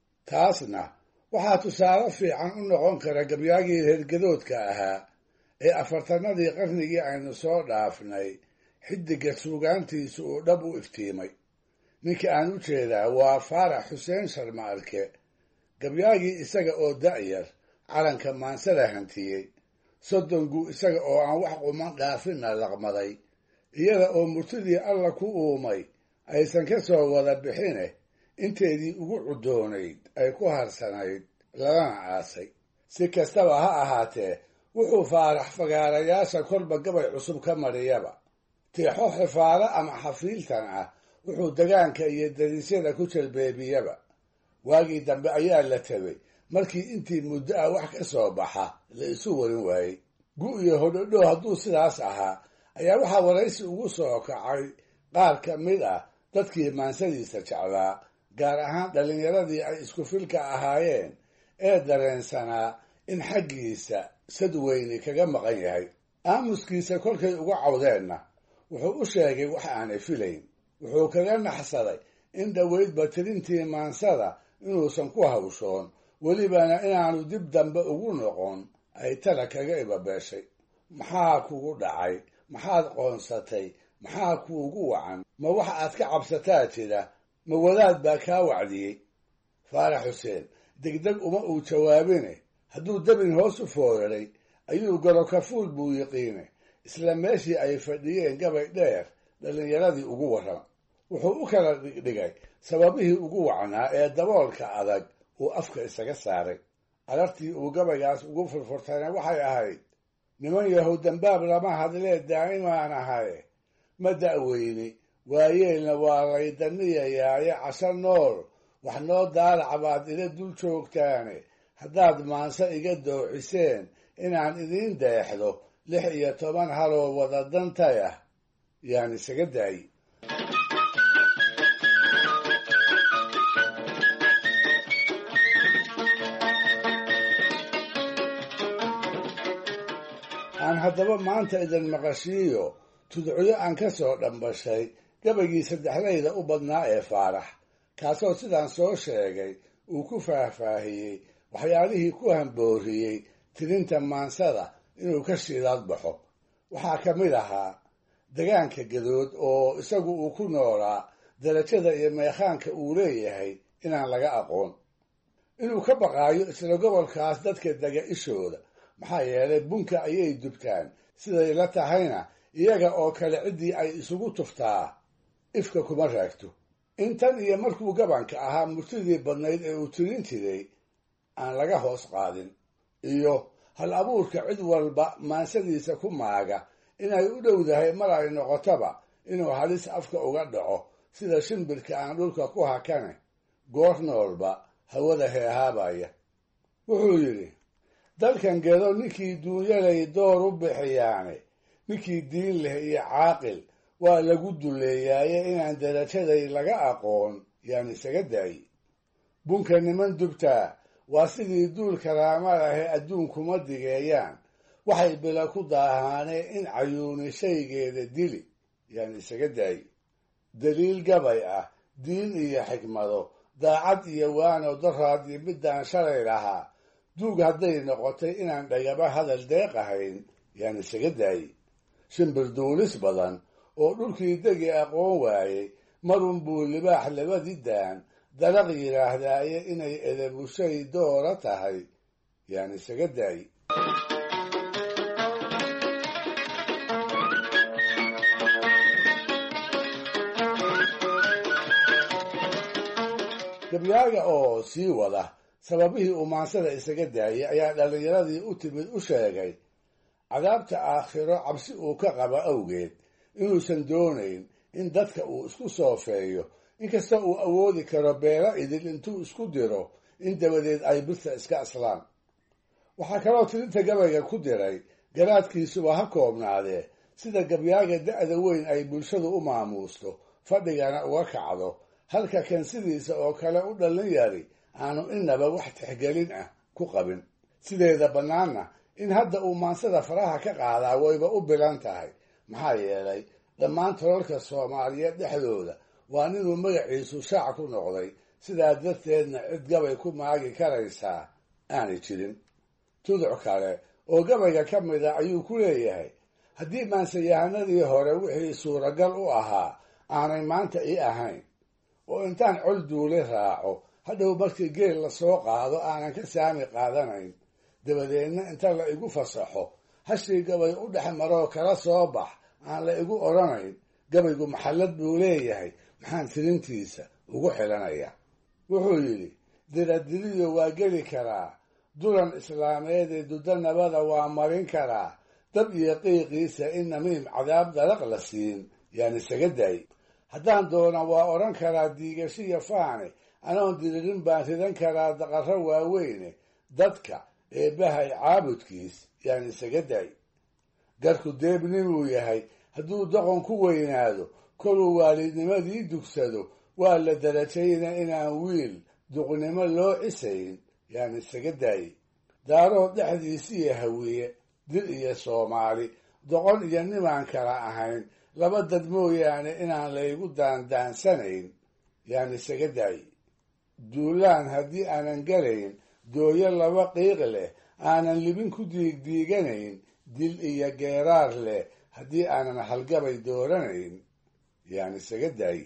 taasna waxaa tusaale fiican u noqon kara gabyaagii reergadoodka ahaa ee afartanadii qarnigii aynu soo dhaafnay xiddiga suugaantiisu uu dhab u iftiimay. ninka aan u jeedaa waa faarax xuseen sharmaarke, gabyaagii isaga oo da'yar calanka maansada hantiyey, soddongu isaga oo aan wax quman dhaafinna laqmaday, iyada oo murtidii alla ku uumay aysan ka soo wada bixine inteedii ugu cudoonayd ay ku harsanayd lalana aasay. si kastaba ha ahaatee wuxuu faarax fagaarayaasha kolba gabay cusub ka mariyaba, tiixo xifaalo ama xafiiltan ah wuxuu degaanka iyo dariisyada ku jalbeebiyaba. waagii dambe ayaa la tegay markii intii muddo ah wax ka soo baxa la isu warin waayey. gu iyo hodhodho hadduu sidaas ahaa ayaa waxaa waraysi ugu soo kacay qaar ka mid ah dadkii maansadiisa jeclaa, gaar ahaan dhallinyaradii ay isku filka ahaayeen ee dareensanaa in xaggiisa sad weyni kaga maqan yahay. aamuskiisa kolkay uga cawdeenna wuxuu u sheegay wax aanay filayn. wuxuu kaga naxsaday in dhoweydba tirintii maansada inuusan ku hawshoon, welibana inaanu dib dambe ugu noqon ay tala kaga ibabeeshay. maxaa kugu dhacay? maxaad qoonsatay? maxaa kuugu wacan? ma wax aad ka cabsataa jira? ma wadaad baa kaa wacdiyey? faarax xuseen degdeg uma uu jawaabine hadduu dabin hoos u fooraray ayuu galo kafuul buu yiqiine isla meeshii ay fadhiyeen gabay dheer dhallinyaradii ugu warrama. wuxuu u kala dhigdhigay sababihii ugu wacnaa ee daboolka adag uu afka isaga saaray. arartii uu gabaygaas ugu furfurtayna waxay ahayd: niman yahow dambaab lama hadlee daa'imaan ahaye, ma da'weyni waayeelna waa laydaniyayaaye casho nool wax noo daalac baad ila dul joogtaane, haddaad maanse iga doociseen inaan idiin deexdo 16 haloo wada dantay ah yaan isaga daayi. aan haddaba maanta idin maqashiiyo tudciyo aan ka soo dhambashay gabaygii saddexlayda u badnaa ee faarax, kaasoo sidaan soo sheegay uu ku faahfaahiyey waxyaalihii ku hambooriyey tirinta maansada inuu ka shiilaad baxo. waxaa ka mid ahaa degaanka gadood oo isagu uu ku noolaa darajada iyo meekhaanka uu leeyahay inaan laga aqoon, inuu ka baqaayo isla gobolkaas dadka dega ishooda, maxaa yeelay bunka ayay dubtaan, siday la tahayna iyaga oo kale ciddii ay isugu tuftaa ifka kuma raagto. intan iyo markuu gabanka ahaa murtidii badnayd ee uu tirin jiray aan laga hoos qaadin, iyo hal abuurka cid walba maansadiisa ku maaga inay u dhowdahay mar ay noqotoba inuu halis afka uga dhaco, sida shimbirka aan dhulka ku hakane goor noolba hawada heehaabaya. wuxuu yidhi: dalkan gedo ninkii duunyalay door u bixiyaane, ninkii diin leh iyo caaqil waa lagu duleeyaaye inaan darajaday laga aqoon yaan isaga daayi. bunka niman dubtaa waa sidii duul karaama lahe adduunkuma digeeyaan, waxay bila ku daahaanee in cayuuni shaygeeda dili yaan isaga daayi. daliil gabay ah, diin iyo xikmado, daacad iyo waano daraad iyo midaan shalay lahaa, duug hadday noqotay inaan dhagaba hadal deeq ahayn yaan isaga daayi. shimbir duulis badan oo dhulkii degi aqoon waayey, marun buu libaax labadii daan dalaq yidhaahdaaye inay edebushay doora tahay yaan isaga daayi. gabyaaga oo sii wada sababihii uu maansada isaga daayay ayaa dhallinyaradii u timid u sheegay cadaabta aakhiro cabsi uu ka qabo awgeed inuusan doonayn in dadka uu isku soofeeyo, inkasta uu awoodi karo beelo idil intuu isku diro in dabadeed ay birta iska aslaan. waxaa kaloo tirinta gabayga ku diray garaadkiisuba ha koobnaadee sida gabyaaga da'da weyn ay bulshadu u maamuusto, fadhigana uga kacdo, halka kan sidiisa oo kale u dhallin yari aanu inaba wax tixgelin ah ku qabin. sideeda bannaanna in hadda uu maansada faraha ka qaadaa wayba u bilan tahay, maxaa yeelay dhammaan tolalka soomaaliyeed dhexdooda waa ninuu magaciisu shaac ku noqday sidaa darteedna cid gabay ku maagi karaysaa aanay jirin. tuduc kale oo gabayga ka mid a ayuu ku leeyahay haddii maansayahanadii hore wixii suuragal u ahaa aanay maanta ii ahayn oo intaan col duule raaco hadhow markii geel lasoo qaado aanan ka saami qaadanayn dabadeedna inta la igu fasaxo hashii gabay u dhex maroo kala soo bax aan la igu odhanayn gabaygu maxallad buu leeyahay maxaan tirintiisa ugu xidhanaya. wuxuu yidhi diradiriyo waa geli karaa dulan islaameed ee duda nabada waa marin karaa dab iyo qiiqiisa in namiim cadaab dalaq la siin yaan isaga day. haddaan doona waa odhan karaa diigashiya faane anoon diririn baan ridan karaa daqarro waaweyne dadka eebbahay caabudkiis yaan isaga day. garku deebninuu yahay hadduu doqon ku weynaado koluu waalidnimadii dugsado waa la darajayna inaan wiil duqnimo loo cisayn yaan isaga daayey. daarood dhexdiisiiyo hawiye dir iyo soomaali doqon iyo nimaan kala ahayn laba dad mooyaane inaan laygu daandaansanayn yaan isaga daayey. duulaan haddii aanan galayn dooyo laba qiiq leh aanan libin ku diigdiiganayn dil iyo geeraar leh haddii aanan halgabay dooranayn yaan isaga daayey.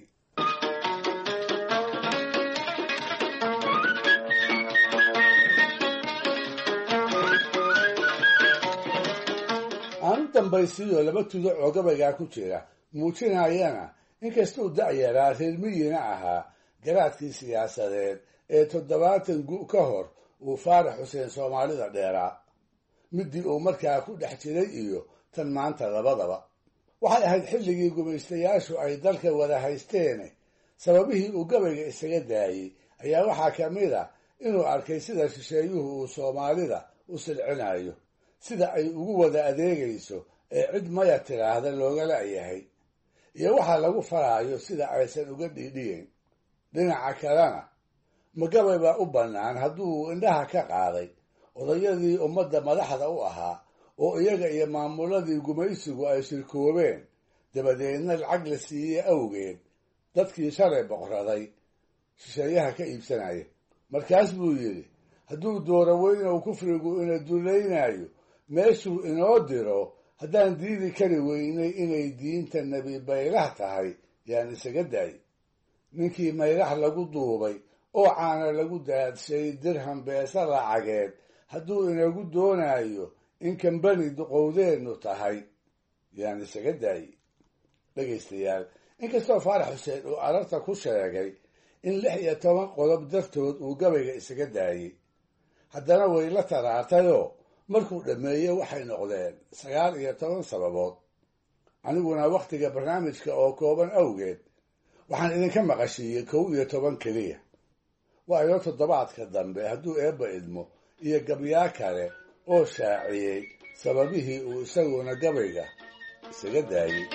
aanu dambaysiiyo laba tuduc oo gabaygaa ku jira muujinayana inkastuu da'yaraa reer miyina ahaa garaadkii siyaasadeed ee 70 gu ka hor uu faarax xuseen soomaalida dheeraa midii uu markaa ku dhex jiray iyo tan maanta labadaba. waxay ahayd xilligii gumaystayaashu ay dalka wada haysteene sababihii uu gabayga isaga daayey ayaa waxaa ka mid a inuu arkay sida shisheeyuhu uu soomaalida u silcinayo sida ay ugu wada adeegayso ee cid maya tiraahda looga la'yahay iyo waxaa lagu faraayo sida aysan uga dhiidhiyeyn. dhinaca kalena magabay baa u bannaan hadduu indhaha ka qaaday odayadii ummadda madaxda u ahaa oo iyaga iyo maamuladii gumaysigu ay shirkoobeen dabadeedna lacag la siiyey awgeed dadkii shalay boqraday shisheeyaha ka iibsanaya. markaas buu yidhi hadduu dooroweynow kufrigu ina dulaynayo meeshuu inoo diro haddaan diidi kari weynay inay diinta nebi baylah tahay yaan isaga daayey. ninkii maylax lagu duubay oo caana lagu daadshay dirham beesa lacageed hadduu inagu doonayo in kambani duqowdeennu tahay yaan isaga daayey. dhegaystayaal inkastoo faarax xuseen uu ararta ku sheegay in 16 qodob dartood uu gabayga isaga daayey haddana way la taraartayoo markuu dhammeeyey waxay noqdeen 19 sababood. aniguna wakhtiga barnaamijka oo kooban awgeed waxaan idinka maqashiiyey 11 keliya. waa inoo toddobaadka dambe hadduu eebba idmo iyo gabyaa kale oo shaaciyey sababihii uu isaguna gabayga isaga daayey.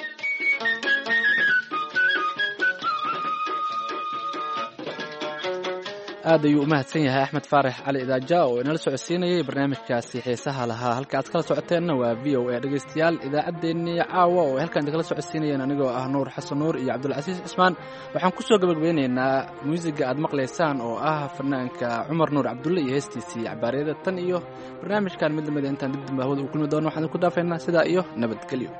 aad ayuu u mahadsan yahay axmed faarax cali idaaja oo inala socodsiinayay barnaamijkaasi xiisaha lahaa. halka aad kala socoteenna waa v o a. dhegaystayaal idaacaddeenii caawa oo ay halkaan idinkala socodsiinayeen anigoo ah nuur xasan nuur iyo cabdulcasiis cismaan waxaan ku soo gabagabeynaynaa muusiga aad maqlaysaan oo ah fanaanka cumar nuur cabdulle iyo heestiisii cabaaryada. tan iyo barnaamijkan mid lamida intaan dib dambe hawada u kulmi doono waxaan idinku dhaafaynaa sidaa iyo nabadgelyo.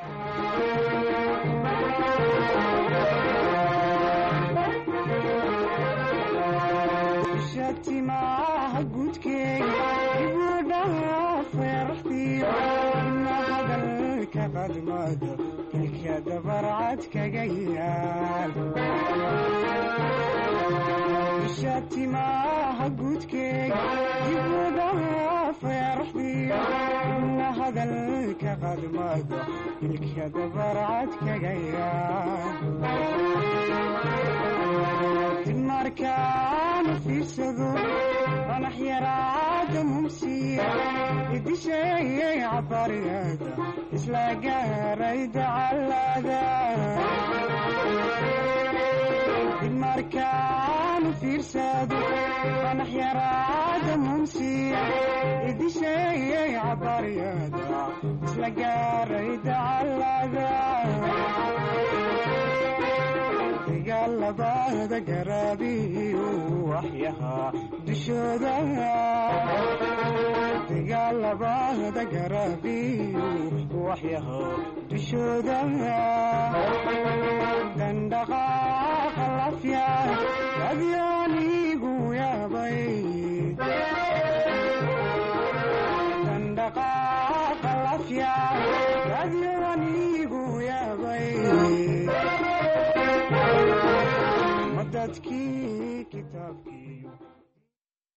timaha gudkeega ibudhaha feeraxdiyo ina hadalka qadmado ilka dabarcad kaga yaal. isha timaha gudkeega ibudhaha feeraxdiyo ina hadalka qadmado ilka dabarcad kaga yaal. markaan fiirsado qanax yaraada mumsiya idisheeyay cabaryada isla gaaray dacalada. markaan fiirsado qanax yaraada mumsiya idisheeyay cabaryada isla gaaray dacalada. dagaalabada garaabiyu waxyaha dushooda dagaalabada garaabiyu waxyaha dushooda dandhaqaaqa lafya adyaanigu yaabay dandhaqaaqa lafya adyaanigu yaabay madadkii kitaabkii